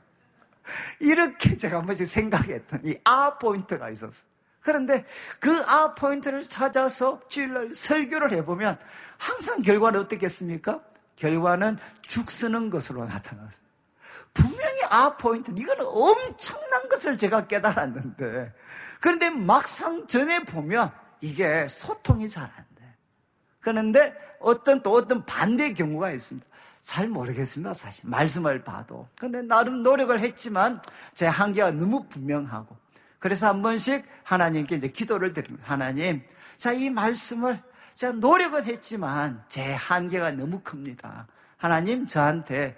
이렇게 제가 한 번씩 생각했던 이 아 포인트가 있었어요. 그런데 그 아 포인트를 찾아서 주일날 설교를 해보면 항상 결과는 어떻겠습니까? 결과는 죽 쓰는 것으로 나타났어요. 분명히 아 포인트, 이거는 엄청난 것을 제가 깨달았는데, 그런데 막상 전해보면 이게 소통이 잘 안 돼. 그런데 어떤 또 어떤 반대의 경우가 있습니다. 잘 모르겠습니다, 사실. 말씀을 봐도. 그런데 나름 노력을 했지만 제 한계가 너무 분명하고, 그래서 한 번씩 하나님께 이제 기도를 드립니다. 하나님, 자, 이 말씀을 제가 노력은 했지만 제 한계가 너무 큽니다. 하나님, 저한테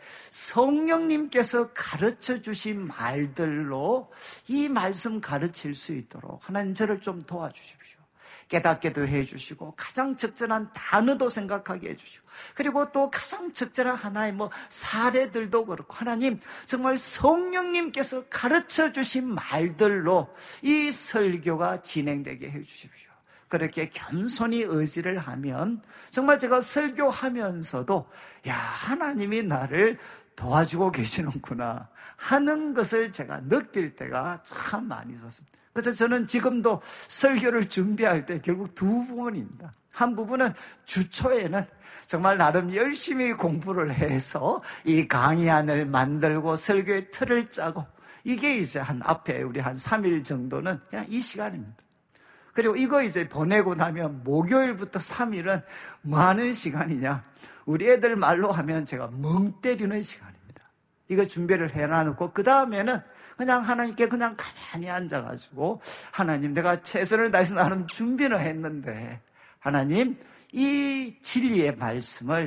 성령님께서 가르쳐 주신 말들로 이 말씀 가르칠 수 있도록 하나님 저를 좀 도와주십시오. 깨닫게도 해주시고 가장 적절한 단어도 생각하게 해주시고, 그리고 또 가장 적절한 하나의 뭐 사례들도 그렇고, 하나님 정말 성령님께서 가르쳐 주신 말들로 이 설교가 진행되게 해주십시오. 그렇게 겸손히 의지를 하면 정말 제가 설교하면서도 야, 하나님이 나를 도와주고 계시는구나 하는 것을 제가 느낄 때가 참 많이 있었습니다. 그래서 저는 지금도 설교를 준비할 때 결국 두 부분입니다. 한 부분은 주초에는 정말 나름 열심히 공부를 해서 이 강의안을 만들고 설교의 틀을 짜고, 이게 이제 한 앞에 우리 한 삼 일 정도는 그냥 이 시간입니다. 그리고 이거 이제 보내고 나면 목요일부터 삼 일은 뭐 하는 시간이냐? 우리 애들 말로 하면 제가 멍 때리는 시간입니다. 이거 준비를 해놔놓고 그 다음에는 그냥 하나님께 그냥 가만히 앉아가지고, 하나님, 내가 최선을 다해서 나름 준비는 했는데 하나님, 이 진리의 말씀을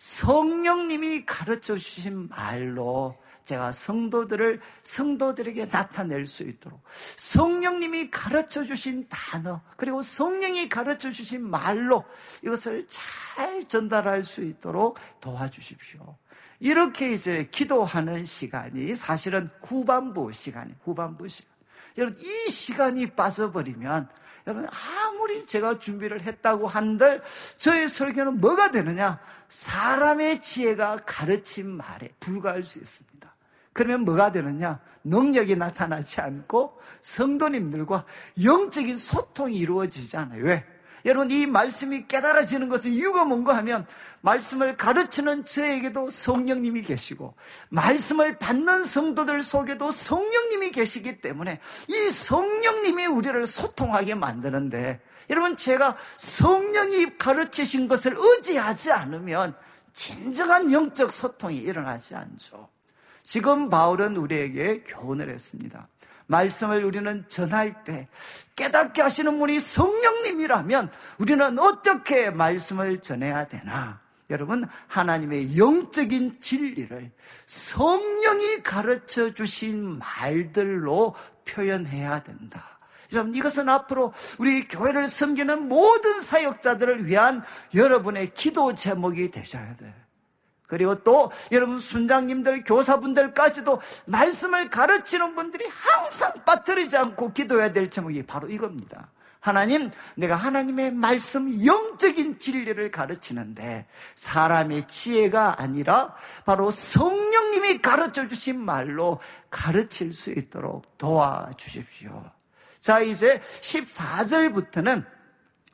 성령님이 가르쳐 주신 말로 제가 성도들을, 성도들에게 나타낼 수 있도록 성령님이 가르쳐 주신 단어, 그리고 성령이 가르쳐 주신 말로 이것을 잘 전달할 수 있도록 도와주십시오. 이렇게 이제 기도하는 시간이 사실은 후반부 시간이에요. 후반부 시간. 여러분, 이 시간이 빠져버리면 여러분, 아무리 제가 준비를 했다고 한들 저의 설교는 뭐가 되느냐? 사람의 지혜가 가르친 말에 불과할 수 있습니다. 그러면 뭐가 되느냐? 능력이 나타나지 않고 성도님들과 영적인 소통이 이루어지지 않아요. 왜? 여러분, 이 말씀이 깨달아지는 것은 이유가 뭔가 하면 말씀을 가르치는 저에게도 성령님이 계시고 말씀을 받는 성도들 속에도 성령님이 계시기 때문에 이 성령님이 우리를 소통하게 만드는데, 여러분, 제가 성령이 가르치신 것을 의지하지 않으면 진정한 영적 소통이 일어나지 않죠. 지금 바울은 우리에게 교훈을 했습니다. 말씀을 우리는 전할 때 깨닫게 하시는 분이 성령님이라면 우리는 어떻게 말씀을 전해야 되나? 여러분, 하나님의 영적인 진리를 성령이 가르쳐 주신 말들로 표현해야 된다. 여러분, 이것은 앞으로 우리 교회를 섬기는 모든 사역자들을 위한 여러분의 기도 제목이 되셔야 돼요. 그리고 또 여러분 순장님들, 교사분들까지도 말씀을 가르치는 분들이 항상 빠뜨리지 않고 기도해야 될 제목이 바로 이겁니다. 하나님, 내가 하나님의 말씀, 영적인 진리를 가르치는데 사람의 지혜가 아니라 바로 성령님이 가르쳐 주신 말로 가르칠 수 있도록 도와주십시오. 자, 이제 십사 절부터는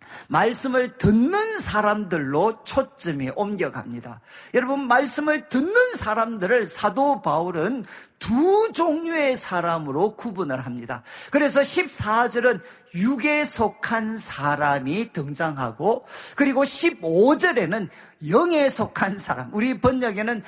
말씀을 듣는 사람들로 초점이 옮겨갑니다. 여러분, 말씀을 듣는 사람들을 사도 바울은 두 종류의 사람으로 구분을 합니다. 그래서 십사 절은 육에 속한 사람이 등장하고, 그리고 십오 절에는 영에 속한 사람, 우리 번역에는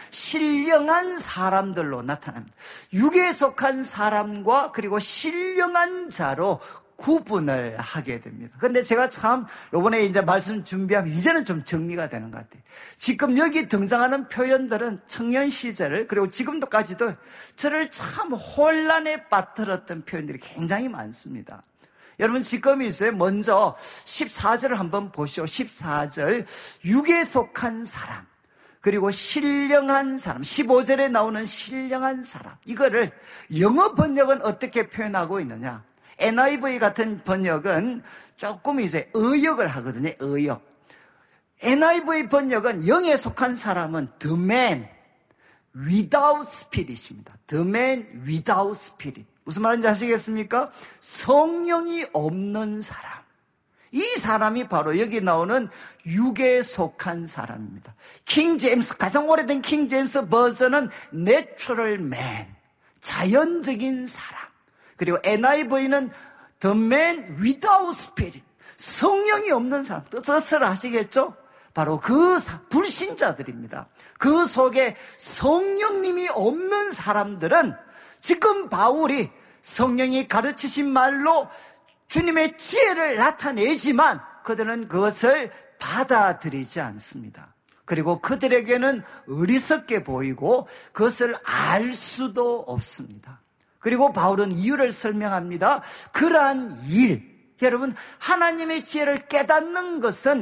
신령한 사람들로 나타납니다. 육에 속한 사람과 그리고 신령한 자로 구분을 하게 됩니다. 근데 제가 참 요번에 이제 말씀 준비하면 이제는 좀 정리가 되는 것 같아요. 지금 여기 등장하는 표현들은 청년 시절 그리고 지금도까지도 저를 참 혼란에 빠뜨렸던 표현들이 굉장히 많습니다. 여러분, 지금 있어요. 먼저 십사 절을 한번 보시오. 십사 절, 육에 속한 사람, 그리고 신령한 사람, 십오 절에 나오는 신령한 사람, 이거를 영어 번역은 어떻게 표현하고 있느냐? 엔 아이 브이 같은 번역은 조금 이제 의역을 하거든요. 의역. 엔 아이 브이 번역은 영에 속한 사람은 the man without spirit입니다. the man without spirit. 무슨 말인지 아시겠습니까? 성령이 없는 사람. 이 사람이 바로 여기 나오는 육에 속한 사람입니다. 킹 제임스, 가장 오래된 킹 제임스 버전은 natural man, 자연적인 사람. 그리고 엔 아이 브이는 the man without spirit, 성령이 없는 사람. 뜻을 아시겠죠? 바로 그 불신자들입니다. 그 속에 성령님이 없는 사람들은 지금 바울이 성령이 가르치신 말로 주님의 지혜를 나타내지만 그들은 그것을 받아들이지 않습니다. 그리고 그들에게는 어리석게 보이고 그것을 알 수도 없습니다. 그리고 바울은 이유를 설명합니다. 그러한 일, 여러분, 하나님의 지혜를 깨닫는 것은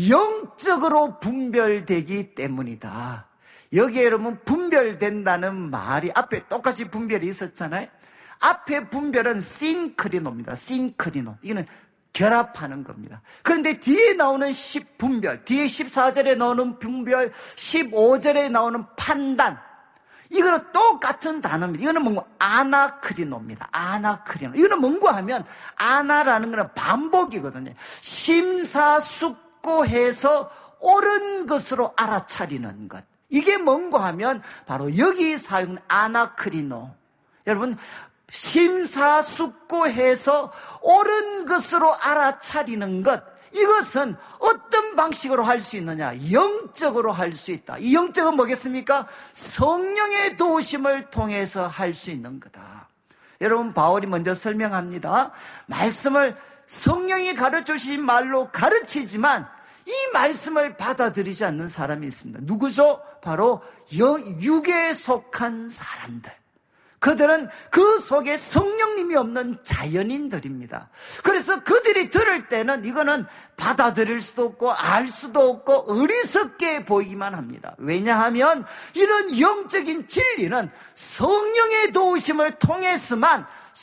영적으로 분별되기 때문이다. 여기에 여러분, 분별된다는 말이 앞에 똑같이 분별이 있었잖아요. 앞에 분별은 싱크리노입니다. 싱크리노. 이거는 결합하는 겁니다. 그런데 뒤에 나오는 십 분별, 뒤에 십사 절에 나오는 분별, 십오 절에 나오는 판단, 이거는 똑같은 단어입니다. 이거는 뭔가 아나크리노입니다. 아나크리노. 이거는 뭔가 하면 아나라는 거는 반복이거든요. 심사숙고해서 옳은 것으로 알아차리는 것. 이게 뭔가 하면 바로 여기 사용된 아나크리노. 여러분, 심사숙고해서 옳은 것으로 알아차리는 것, 이것은 어떤 방식으로 할 수 있느냐? 영적으로 할 수 있다. 이 영적은 뭐겠습니까? 성령의 도우심을 통해서 할 수 있는 거다. 여러분, 바울이 먼저 설명합니다. 말씀을 성령이 가르쳐주신 말로 가르치지만 이 말씀을 받아들이지 않는 사람이 있습니다. 누구죠? 바로 육에 속한 사람들. 그들은 그 속에 성령님이 없는 자연인들입니다. 그래서 그들이 들을 때는 이거는 받아들일 수도 없고 알 수도 없고 어리석게 보이기만 합니다. 왜냐하면 이런 영적인 진리는 성령의 도우심을 통해서만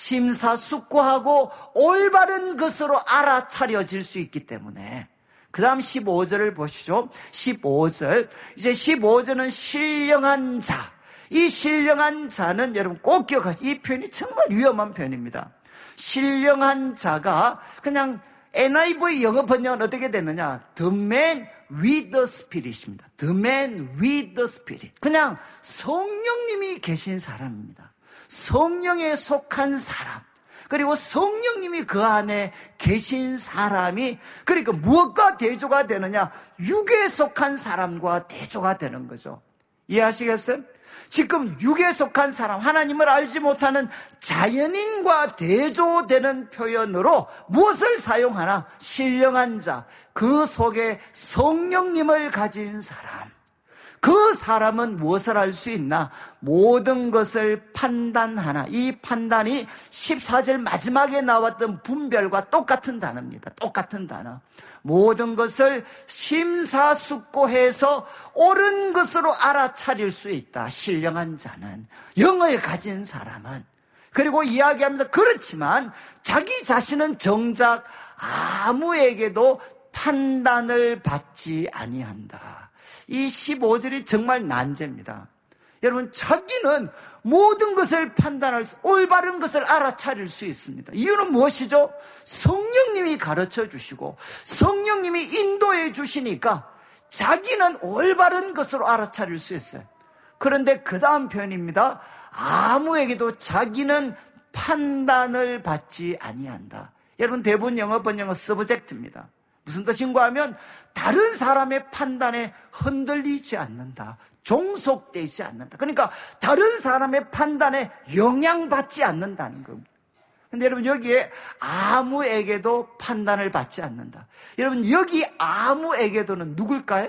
심사숙고하고 올바른 것으로 알아차려질 수 있기 때문에. 그 다음 십오 절을 보시죠. 십오 절. 이제 십오 절은 신령한 자. 이 신령한 자는 여러분 꼭 기억하시죠. 이 표현이 정말 위험한 표현입니다. 신령한 자가 그냥 엔 아이 브이 영어 번역은 어떻게 됐느냐? The man with the spirit입니다. The man with the spirit. 그냥 성령님이 계신 사람입니다. 성령에 속한 사람. 그리고 성령님이 그 안에 계신 사람이, 그러니까 무엇과 대조가 되느냐? 육에 속한 사람과 대조가 되는 거죠. 이해하시겠어요? 지금 육에 속한 사람, 하나님을 알지 못하는 자연인과 대조되는 표현으로 무엇을 사용하나? 신령한 자, 그 속에 성령님을 가진 사람. 그 사람은 무엇을 할 수 있나? 모든 것을 판단하나. 이 판단이 십사 절 마지막에 나왔던 분별과 똑같은 단어입니다. 똑같은 단어. 모든 것을 심사숙고해서 옳은 것으로 알아차릴 수 있다. 신령한 자는, 영을 가진 사람은. 그리고 이야기합니다. 그렇지만 자기 자신은 정작 아무에게도 판단을 받지 아니한다. 이 십오 절이 정말 난제입니다. 여러분, 자기는 모든 것을 판단할 수, 올바른 것을 알아차릴 수 있습니다. 이유는 무엇이죠? 성령님이 가르쳐 주시고 성령님이 인도해 주시니까 자기는 올바른 것으로 알아차릴 수 있어요. 그런데 그 다음 표현입니다. 아무에게도 자기는 판단을 받지 아니한다. 여러분, 대부분 영어 번역은 서브젝트입니다. 무슨 뜻인가 하면 다른 사람의 판단에 흔들리지 않는다, 종속되지 않는다. 그러니까 다른 사람의 판단에 영향받지 않는다는 겁니다. 근데 여러분, 여기에 아무에게도 판단을 받지 않는다. 여러분, 여기 아무에게도는 누굴까요?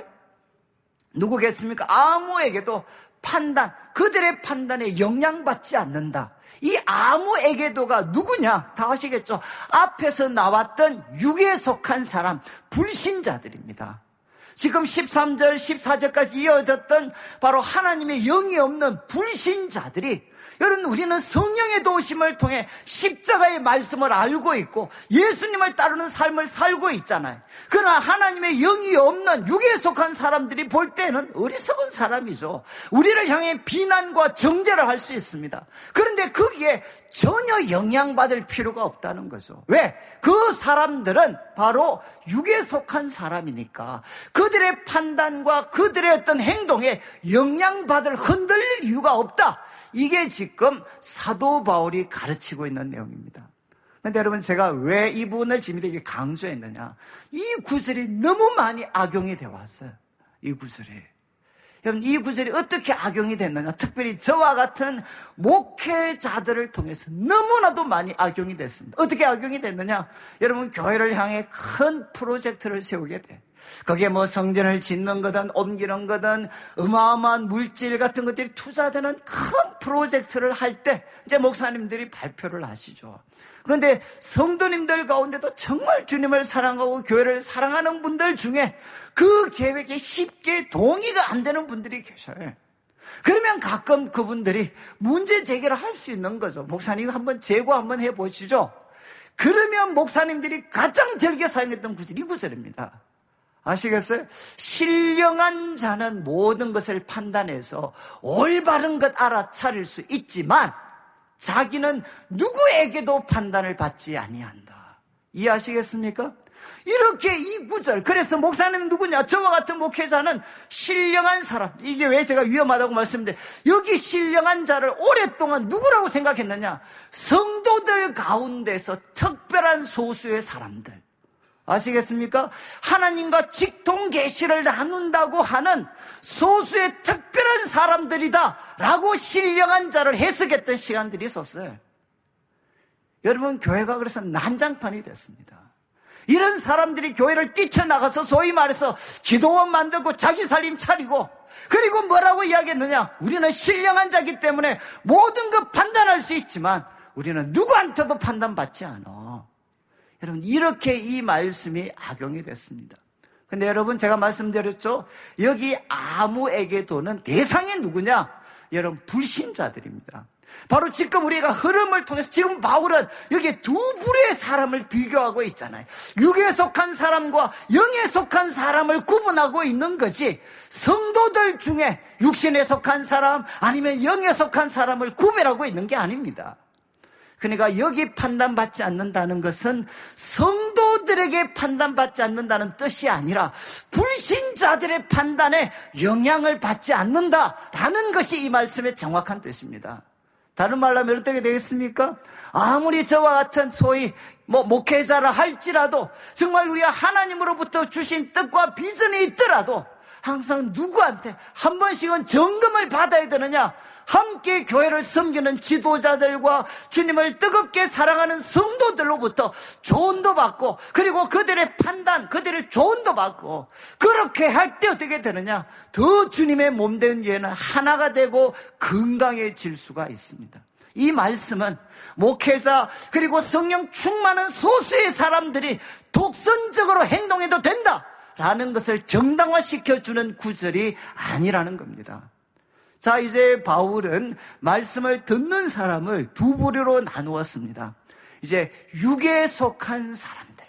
누구겠습니까? 아무에게도 판단, 그들의 판단에 영향받지 않는다. 이 아무에게도가 누구냐? 다 아시겠죠? 앞에서 나왔던 육에 속한 사람, 불신자들입니다. 지금 십삼 절, 십사 절까지 이어졌던 바로 하나님의 영이 없는 불신자들이, 여러분, 우리는 성령의 도우심을 통해 십자가의 말씀을 알고 있고 예수님을 따르는 삶을 살고 있잖아요. 그러나 하나님의 영이 없는 육에 속한 사람들이 볼 때는 어리석은 사람이죠. 우리를 향해 비난과 정죄를 할 수 있습니다. 그런데 거기에 전혀 영향받을 필요가 없다는 거죠. 왜? 그 사람들은 바로 육에 속한 사람이니까 그들의 판단과 그들의 어떤 행동에 영향받을, 흔들릴 이유가 없다. 이게 지금 사도 바울이 가르치고 있는 내용입니다. 그런데 여러분, 제가 왜 이 부분을 지금 이렇게 강조했느냐? 이 구절이 너무 많이 악용이 되어 왔어요. 이 구절이. 여러분, 이 구절이 어떻게 악용이 됐느냐? 특별히 저와 같은 목회자들을 통해서 너무나도 많이 악용이 됐습니다. 어떻게 악용이 됐느냐? 여러분, 교회를 향해 큰 프로젝트를 세우게 돼. 거기에 뭐 성전을 짓는 거든 옮기는 거든 어마어마한 물질 같은 것들이 투자되는 큰 프로젝트를 할 때 이제 목사님들이 발표를 하시죠. 그런데 성도님들 가운데도 정말 주님을 사랑하고 교회를 사랑하는 분들 중에 그 계획에 쉽게 동의가 안 되는 분들이 계셔요. 그러면 가끔 그분들이 문제 제기를 할 수 있는 거죠. 목사님 한번 재고 한번 해보시죠. 그러면 목사님들이 가장 즐겨 사용했던 구절이 이 구절입니다. 아시겠어요? 신령한 자는 모든 것을 판단해서 올바른 것 알아차릴 수 있지만 자기는 누구에게도 판단을 받지 아니한다. 이해하시겠습니까? 이렇게 이 구절, 그래서 목사님 누구냐? 저와 같은 목회자는 신령한 사람. 이게 왜 제가 위험하다고 말씀드렸는데, 여기 신령한 자를 오랫동안 누구라고 생각했느냐? 성도들 가운데서 특별한 소수의 사람들. 아시겠습니까? 하나님과 직통 계시를 나눈다고 하는 소수의 특별한 사람들이다 라고 신령한 자를 해석했던 시간들이 있었어요. 여러분, 교회가 그래서 난장판이 됐습니다. 이런 사람들이 교회를 뛰쳐나가서 소위 말해서 기도원 만들고 자기 살림 차리고, 그리고 뭐라고 이야기했느냐? 우리는 신령한 자이기 때문에 모든 것 판단할 수 있지만 우리는 누구한테도 판단받지 않아. 여러분, 이렇게 이 말씀이 악용이 됐습니다. 근데 여러분, 제가 말씀드렸죠? 여기 아무에게도는 대상이 누구냐? 여러분, 불신자들입니다. 바로 지금 우리가 흐름을 통해서 지금 바울은 여기 두 부류의 사람을 비교하고 있잖아요. 육에 속한 사람과 영에 속한 사람을 구분하고 있는 거지, 성도들 중에 육신에 속한 사람 아니면 영에 속한 사람을 구별하고 있는 게 아닙니다. 그러니까 여기 판단받지 않는다는 것은 성도들에게 판단받지 않는다는 뜻이 아니라 불신자들의 판단에 영향을 받지 않는다라는 것이 이 말씀의 정확한 뜻입니다. 다른 말로 하면 어떻게 되겠습니까? 아무리 저와 같은 소위 뭐 목회자라 할지라도 정말 우리가 하나님으로부터 주신 뜻과 비전이 있더라도 항상 누구한테 한 번씩은 점검을 받아야 되느냐? 함께 교회를 섬기는 지도자들과 주님을 뜨겁게 사랑하는 성도들로부터 조언도 받고, 그리고 그들의 판단, 그들의 조언도 받고, 그렇게 할 때 어떻게 되느냐? 더 주님의 몸된 교회는 하나가 되고 건강해질 수가 있습니다. 이 말씀은 목회자 그리고 성령 충만한 소수의 사람들이 독선적으로 행동해도 된다라는 것을 정당화시켜주는 구절이 아니라는 겁니다. 자, 이제 바울은 말씀을 듣는 사람을 두 부류로 나누었습니다. 이제 육에 속한 사람들,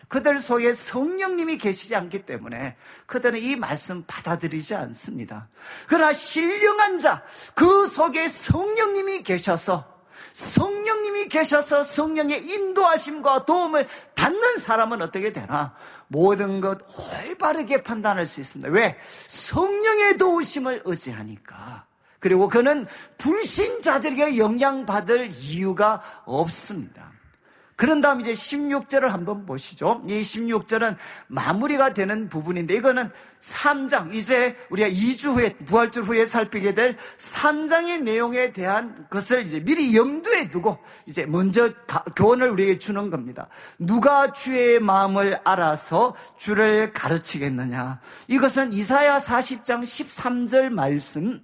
그들 속에 성령님이 계시지 않기 때문에 그들은 이 말씀 받아들이지 않습니다. 그러나 신령한 자, 그 속에 성령님이 계셔서 성령님이 계셔서 성령의 인도하심과 도움을 받는 사람은 어떻게 되나? 모든 것 올바르게 판단할 수 있습니다. 왜? 성령의 도우심을 의지하니까. 그리고 그는 불신자들에게 영향받을 이유가 없습니다. 그런 다음 이제 십육 절을 한번 보시죠. 이 십육 절은 마무리가 되는 부분인데, 이거는 삼 장, 이제 우리가 이 주 후에, 부활절 후에 살피게 될 삼 장의 내용에 대한 것을 이제 미리 염두에 두고 이제 먼저 교훈을 우리에게 주는 겁니다. 누가 주의 마음을 알아서 주를 가르치겠느냐. 이것은 이사야 사십 장 십삼 절 말씀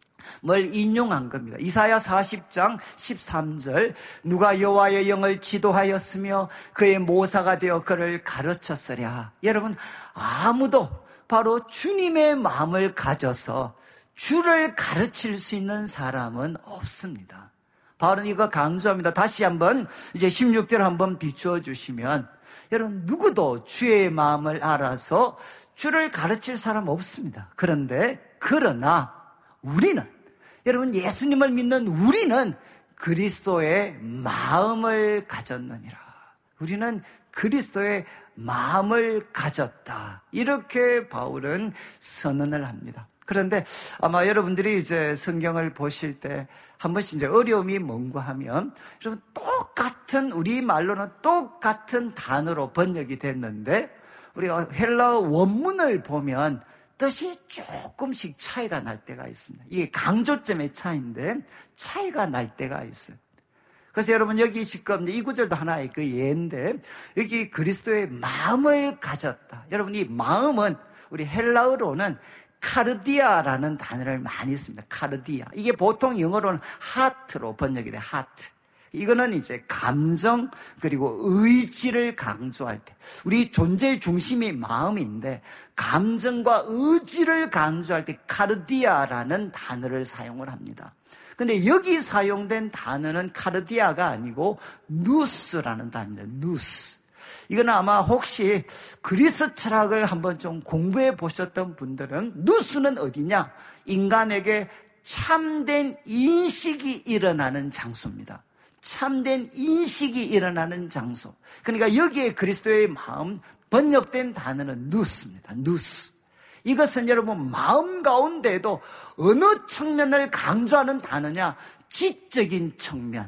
뭘 인용한 겁니다. 이사야 사십 장 십삼 절, 누가 여호와의 영을 지도하였으며 그의 모사가 되어 그를 가르쳤으랴. 여러분, 아무도 바로 주님의 마음을 가져서 주를 가르칠 수 있는 사람은 없습니다. 바울은 이거 강조합니다. 다시 한번 이제 십육 절 한번 비추어 주시면, 여러분, 누구도 주의 마음을 알아서 주를 가르칠 사람 없습니다. 그런데 그러나 우리는, 여러분, 예수님을 믿는 우리는 그리스도의 마음을 가졌느니라. 우리는 그리스도의 마음을 가졌다. 이렇게 바울은 선언을 합니다. 그런데 아마 여러분들이 이제 성경을 보실 때 한 번씩 이제 어려움이 뭔가 하면, 여러분, 똑같은, 우리 말로는 똑같은 단어로 번역이 됐는데, 우리가 헬라어 원문을 보면 뜻이 조금씩 차이가 날 때가 있습니다. 이게 강조점의 차이인데 차이가 날 때가 있어요. 그래서 여러분, 여기 지금 이 구절도 하나의 그 예인데, 여기 그리스도의 마음을 가졌다. 여러분, 이 마음은 우리 헬라어로는 카르디아라는 단어를 많이 씁니다. 카르디아. 이게 보통 영어로는 하트로 번역이 돼요. 하트. 이거는 이제 감정 그리고 의지를 강조할 때, 우리 존재의 중심이 마음인데 감정과 의지를 강조할 때 카르디아라는 단어를 사용을 합니다. 근데 여기 사용된 단어는 카르디아가 아니고 누스라는 단어입니다. 누스. 이거는 아마 혹시 그리스 철학을 한번 좀 공부해 보셨던 분들은, 누스는 어디냐? 인간에게 참된 인식이 일어나는 장소입니다. 참된 인식이 일어나는 장소. 그러니까 여기에 그리스도의 마음, 번역된 단어는 누스입니다. 누스. 이것은 여러분, 마음 가운데에도 어느 측면을 강조하는 단어냐? 지적인 측면,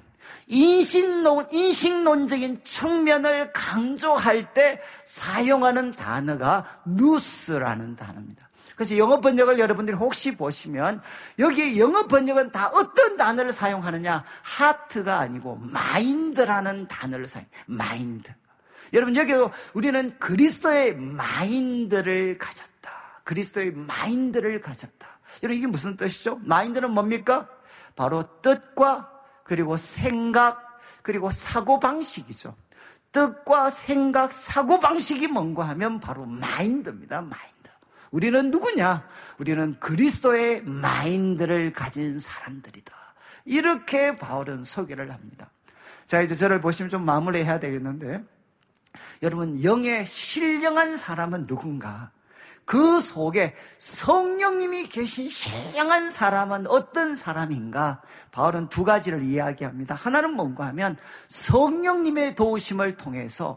인식론, 인식론적인 측면을 강조할 때 사용하는 단어가 누스라는 단어입니다. 그래서 영어 번역을 여러분들이 혹시 보시면, 여기 영어 번역은 다 어떤 단어를 사용하느냐? 하트가 아니고 마인드라는 단어를 사용해요. 마인드. 여러분, 여기도 우리는 그리스도의 마인드를 가졌다. 그리스도의 마인드를 가졌다. 여러분, 이게 무슨 뜻이죠? 마인드는 뭡니까? 바로 뜻과 그리고 생각 그리고 사고방식이죠. 뜻과 생각, 사고방식이 뭔가 하면 바로 마인드입니다. 마인드. 우리는 누구냐? 우리는 그리스도의 마인드를 가진 사람들이다. 이렇게 바울은 소개를 합니다. 자, 이제 저를 보시면 좀 마무리해야 되겠는데, 여러분, 영의 신령한 사람은 누군가? 그 속에 성령님이 계신 신령한 사람은 어떤 사람인가? 바울은 두 가지를 이야기합니다. 하나는 뭔가 하면 성령님의 도우심을 통해서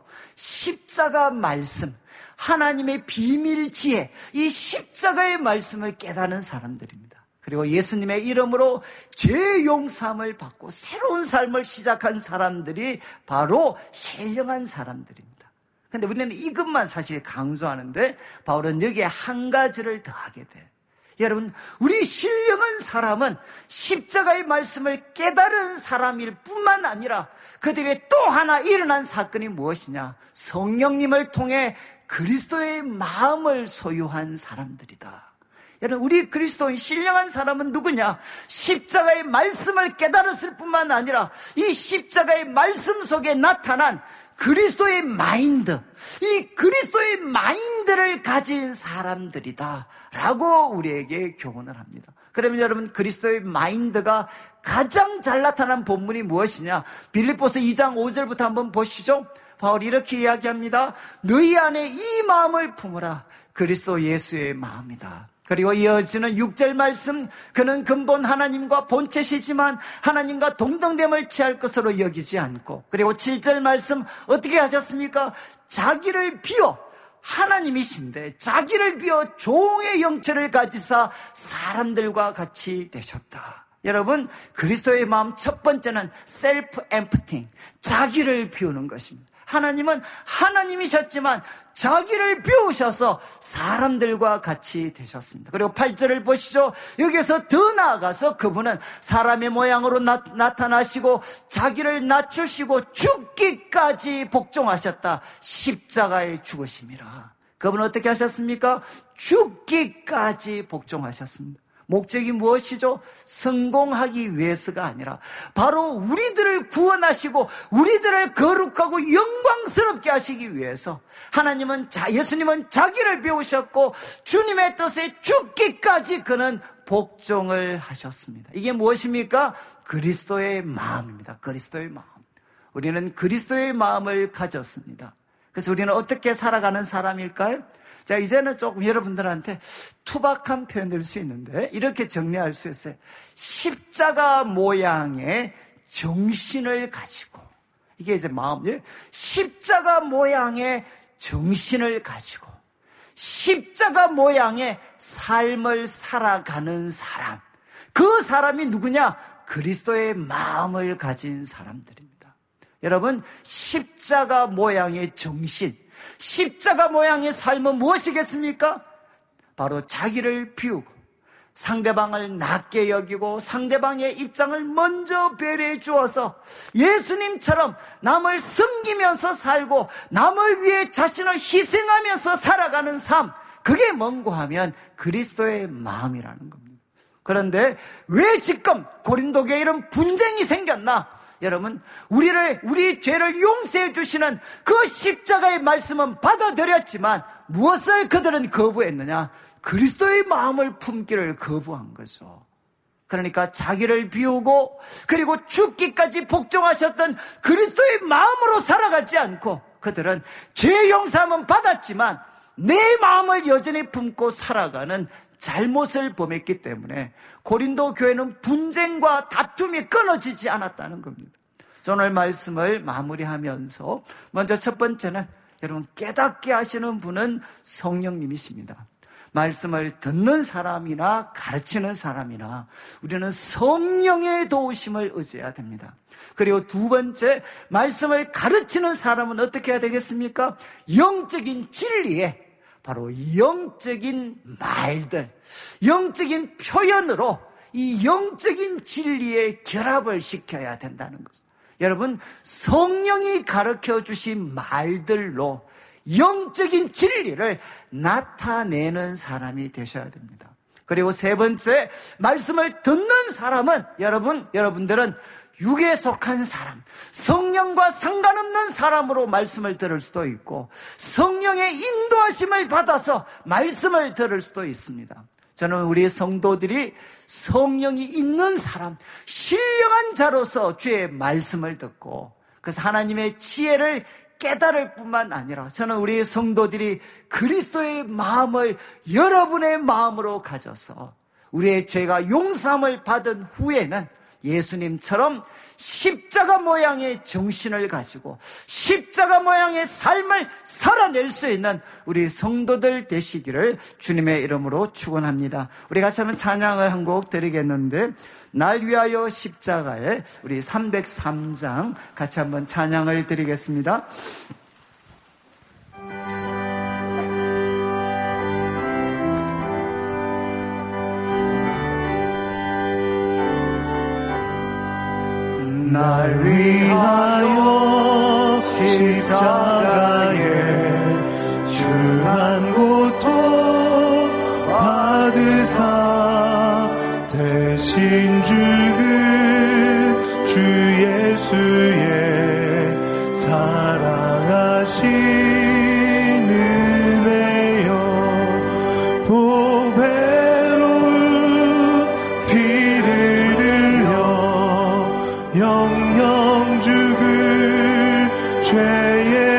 십자가 말씀, 하나님의 비밀 지혜, 이 십자가의 말씀을 깨닫는 사람들입니다. 그리고 예수님의 이름으로 죄 용서함을 받고 새로운 삶을 시작한 사람들이 바로 신령한 사람들입니다. 근데 우리는 이것만 사실 강조하는데, 바울은 여기에 한 가지를 더하게 돼. 여러분, 우리 신령한 사람은 십자가의 말씀을 깨달은 사람일 뿐만 아니라 그들의 또 하나 일어난 사건이 무엇이냐? 성령님을 통해 그리스도의 마음을 소유한 사람들이다. 여러분, 우리 그리스도인 신령한 사람은 누구냐? 십자가의 말씀을 깨달았을 뿐만 아니라 이 십자가의 말씀 속에 나타난 그리스도의 마인드, 이 그리스도의 마인드를 가진 사람들이다 라고 우리에게 교훈을 합니다. 그러면 여러분, 그리스도의 마인드가 가장 잘 나타난 본문이 무엇이냐? 빌립보서 이 장 오 절부터 한번 보시죠. 바울이 이렇게 이야기합니다. 너희 안에 이 마음을 품으라. 그리스도 예수의 마음이다. 그리고 이어지는 육 절 말씀, 그는 근본 하나님과 본체시지만 하나님과 동등됨을 취할 것으로 여기지 않고, 그리고 칠 절 말씀 어떻게 하셨습니까? 자기를 비워, 하나님이신데 자기를 비워 종의 형체를 가지사 사람들과 같이 되셨다. 여러분, 그리스도의 마음 첫 번째는 셀프 엠프팅, 자기를 비우는 것입니다. 하나님은 하나님이셨지만 자기를 비우셔서 사람들과 같이 되셨습니다. 그리고 팔 절을 보시죠. 여기서 더 나아가서 그분은 사람의 모양으로 나, 나타나시고 자기를 낮추시고 죽기까지 복종하셨다. 십자가에 죽으심이라. 그분은 어떻게 하셨습니까? 죽기까지 복종하셨습니다. 목적이 무엇이죠? 성공하기 위해서가 아니라 바로 우리들을 구원하시고 우리들을 거룩하고 영광스럽게 하시기 위해서 하나님은 자, 예수님은 자기를 비우셨고 주님의 뜻에 죽기까지 그는 복종을 하셨습니다. 이게 무엇입니까? 그리스도의 마음입니다. 그리스도의 마음. 우리는 그리스도의 마음을 가졌습니다. 그래서 우리는 어떻게 살아가는 사람일까요? 자, 이제는 조금 여러분들한테 투박한 표현일 수 있는데 이렇게 정리할 수 있어요. 십자가 모양의 정신을 가지고, 이게 이제 마음이에요. 십자가 모양의 정신을 가지고 십자가 모양의 삶을 살아가는 사람, 그 사람이 누구냐? 그리스도의 마음을 가진 사람들입니다. 여러분, 십자가 모양의 정신, 십자가 모양의 삶은 무엇이겠습니까? 바로 자기를 비우고 상대방을 낮게 여기고 상대방의 입장을 먼저 배려해 주어서 예수님처럼 남을 섬기면서 살고 남을 위해 자신을 희생하면서 살아가는 삶, 그게 뭔고 하면 그리스도의 마음이라는 겁니다. 그런데 왜 지금 고린도 교회에 이런 분쟁이 생겼나? 여러분, 우리를, 우리 죄를 용서해 주시는 그 십자가의 말씀은 받아들였지만 무엇을 그들은 거부했느냐? 그리스도의 마음을 품기를 거부한 거죠. 그러니까 자기를 비우고 그리고 죽기까지 복종하셨던 그리스도의 마음으로 살아가지 않고 그들은 죄 용서함은 받았지만 내 마음을 여전히 품고 살아가는 잘못을 범했기 때문에 고린도 교회는 분쟁과 다툼이 끊어지지 않았다는 겁니다. 오늘 말씀을 마무리하면서 먼저 첫 번째는 여러분, 깨닫게 하시는 분은 성령님이십니다. 말씀을 듣는 사람이나 가르치는 사람이나 우리는 성령의 도우심을 의지해야 됩니다. 그리고 두 번째, 말씀을 가르치는 사람은 어떻게 해야 되겠습니까? 영적인 진리에 바로 영적인 말들, 영적인 표현으로 이 영적인 진리에 결합을 시켜야 된다는 거죠. 여러분, 성령이 가르쳐 주신 말들로 영적인 진리를 나타내는 사람이 되셔야 됩니다. 그리고 세 번째, 말씀을 듣는 사람은 여러분, 여러분들은 육에 속한 사람, 성령과 상관없는 사람으로 말씀을 들을 수도 있고 성령의 인도하심을 받아서 말씀을 들을 수도 있습니다. 저는 우리 성도들이 성령이 있는 사람, 신령한 자로서 주의 말씀을 듣고 그래서 하나님의 지혜를 깨달을 뿐만 아니라 저는 우리 성도들이 그리스도의 마음을 여러분의 마음으로 가져서 우리의 죄가 용서함을 받은 후에는 예수님처럼 십자가 모양의 정신을 가지고 십자가 모양의 삶을 살아낼 수 있는 우리 성도들 되시기를 주님의 이름으로 축원합니다. 우리 같이 한번 찬양을 한 곡 드리겠는데, 날 위하여 십자가에 우리 삼백삼 장 같이 한번 찬양을 드리겠습니다. 날 위하여 십자가에 중한 고통 받으사 대신 죽은 주 예수의 사랑하신 은혜여 보배로운 피를 흘려 영영 죽을 죄의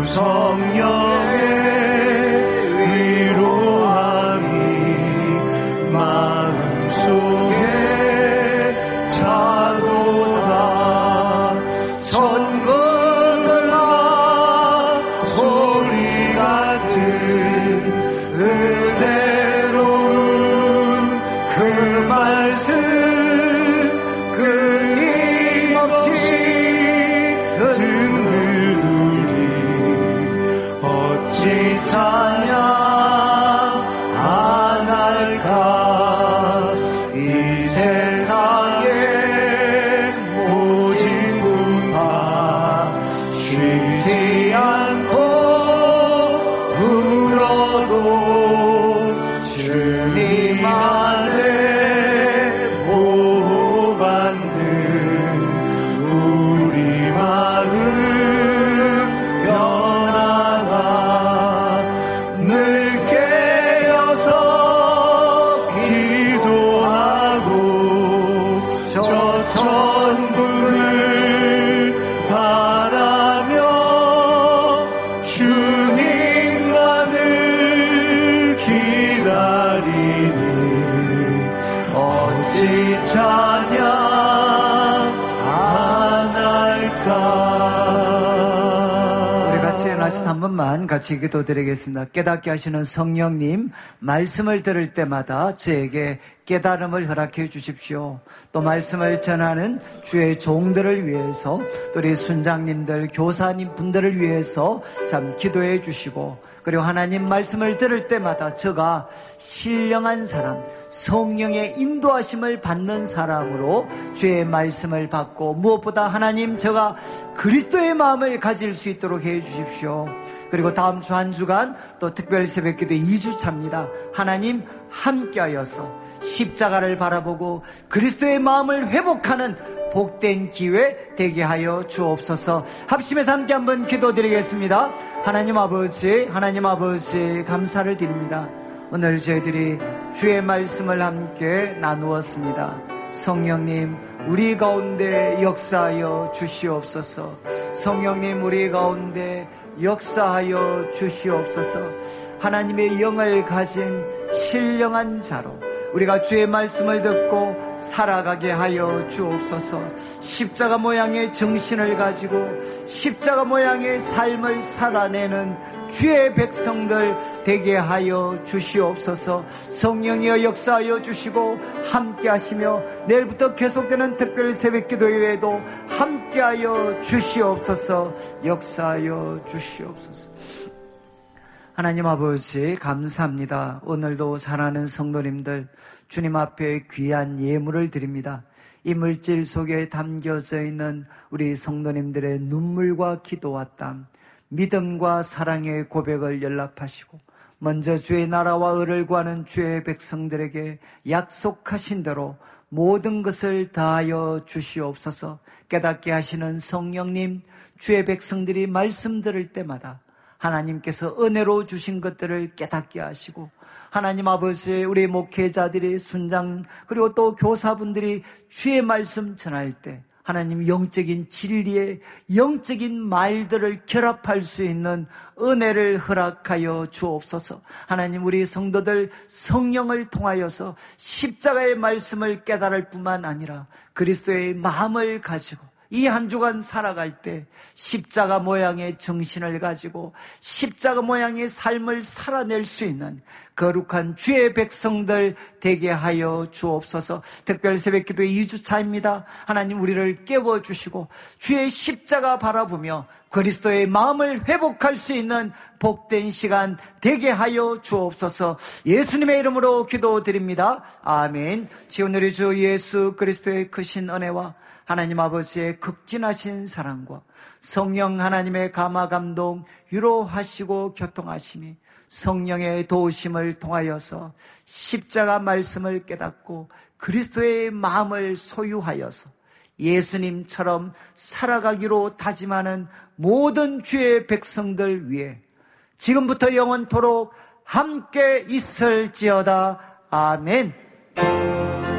성령의 위로함이 마음속에 차도다. 천군음악 소리 같은 은혜로운 그 말씀 끊임없이 듣는 우리 어찌 찬양 안 할까. 이 세상에 모진 분파 쉬지 않고 울어도 주님 안에 보호받는 우리 마음 변화가 늘 깨어서 기도하고 저 천국을 바라며 주님만을 기다리니 어찌 찬양 안 할까. 우리 같이 일어나서 한 번만 같이 기도드리겠습니다. 깨닫게 하시는 성령님, 말씀을 들을 때마다 저에게 깨달음을 허락해 주십시오. 또 말씀을 전하는 주의 종들을 위해서, 또 우리 순장님들, 교사님 분들을 위해서 참 기도해 주시고, 그리고 하나님 말씀을 들을 때마다 저가 신령한 사람, 성령의 인도하심을 받는 사람으로 주의 말씀을 받고, 무엇보다 하나님 저가 그리스도의 마음을 가질 수 있도록 해 주십시오. 그리고 다음 주 한 주간 또 특별 새벽기도 이 주 차입니다. 하나님 함께하여서 십자가를 바라보고 그리스도의 마음을 회복하는 복된 기회 되게 하여 주옵소서. 합심해서 함께 한번 기도드리겠습니다. 하나님 아버지, 하나님 아버지 감사를 드립니다. 오늘 저희들이 주의 말씀을 함께 나누었습니다. 성령님, 우리 가운데 역사하여 주시옵소서. 성령님, 우리 가운데 역사하여 주시옵소서. 하나님의 영을 가진 신령한 자로 우리가 주의 말씀을 듣고 살아가게 하여 주옵소서. 십자가 모양의 정신을 가지고 십자가 모양의 삶을 살아내는 주의 백성들 되게 하여 주시옵소서. 성령이여 역사하여 주시고 함께 하시며 내일부터 계속되는 특별 새벽기도회에도 함께하여 주시옵소서. 역사하여 주시옵소서. 하나님 아버지 감사합니다. 오늘도 사랑하는 성도님들 주님 앞에 귀한 예물을 드립니다. 이 물질 속에 담겨져 있는 우리 성도님들의 눈물과 기도와 땀, 믿음과 사랑의 고백을 연락하시고 먼저 주의 나라와 의를 구하는 주의 백성들에게 약속하신 대로 모든 것을 다하여 주시옵소서. 깨닫게 하시는 성령님, 주의 백성들이 말씀 들을 때마다 하나님께서 은혜로 주신 것들을 깨닫게 하시고, 하나님 아버지 우리 목회자들이, 순장 그리고 또 교사분들이 주의 말씀 전할 때 하나님 영적인 진리에 영적인 말들을 결합할 수 있는 은혜를 허락하여 주옵소서. 하나님 우리 성도들 성령을 통하여서 십자가의 말씀을 깨달을 뿐만 아니라 그리스도의 마음을 가지고 이 한 주간 살아갈 때 십자가 모양의 정신을 가지고 십자가 모양의 삶을 살아낼 수 있는 거룩한 주의 백성들 되게 하여 주옵소서. 특별 새벽기도 이 주 차입니다. 하나님 우리를 깨워주시고 주의 십자가 바라보며 그리스도의 마음을 회복할 수 있는 복된 시간 되게 하여 주옵소서. 예수님의 이름으로 기도드립니다. 아멘. 지금 우리 주 예수 그리스도의 크신 은혜와 하나님 아버지의 극진하신 사랑과 성령 하나님의 감화 감동 위로하시고 교통하심이 성령의 도우심을 통하여서 십자가 말씀을 깨닫고 그리스도의 마음을 소유하여서 예수님처럼 살아가기로 다짐하는 모든 주의 백성들 위해 지금부터 영원토록 함께 있을지어다. 아멘.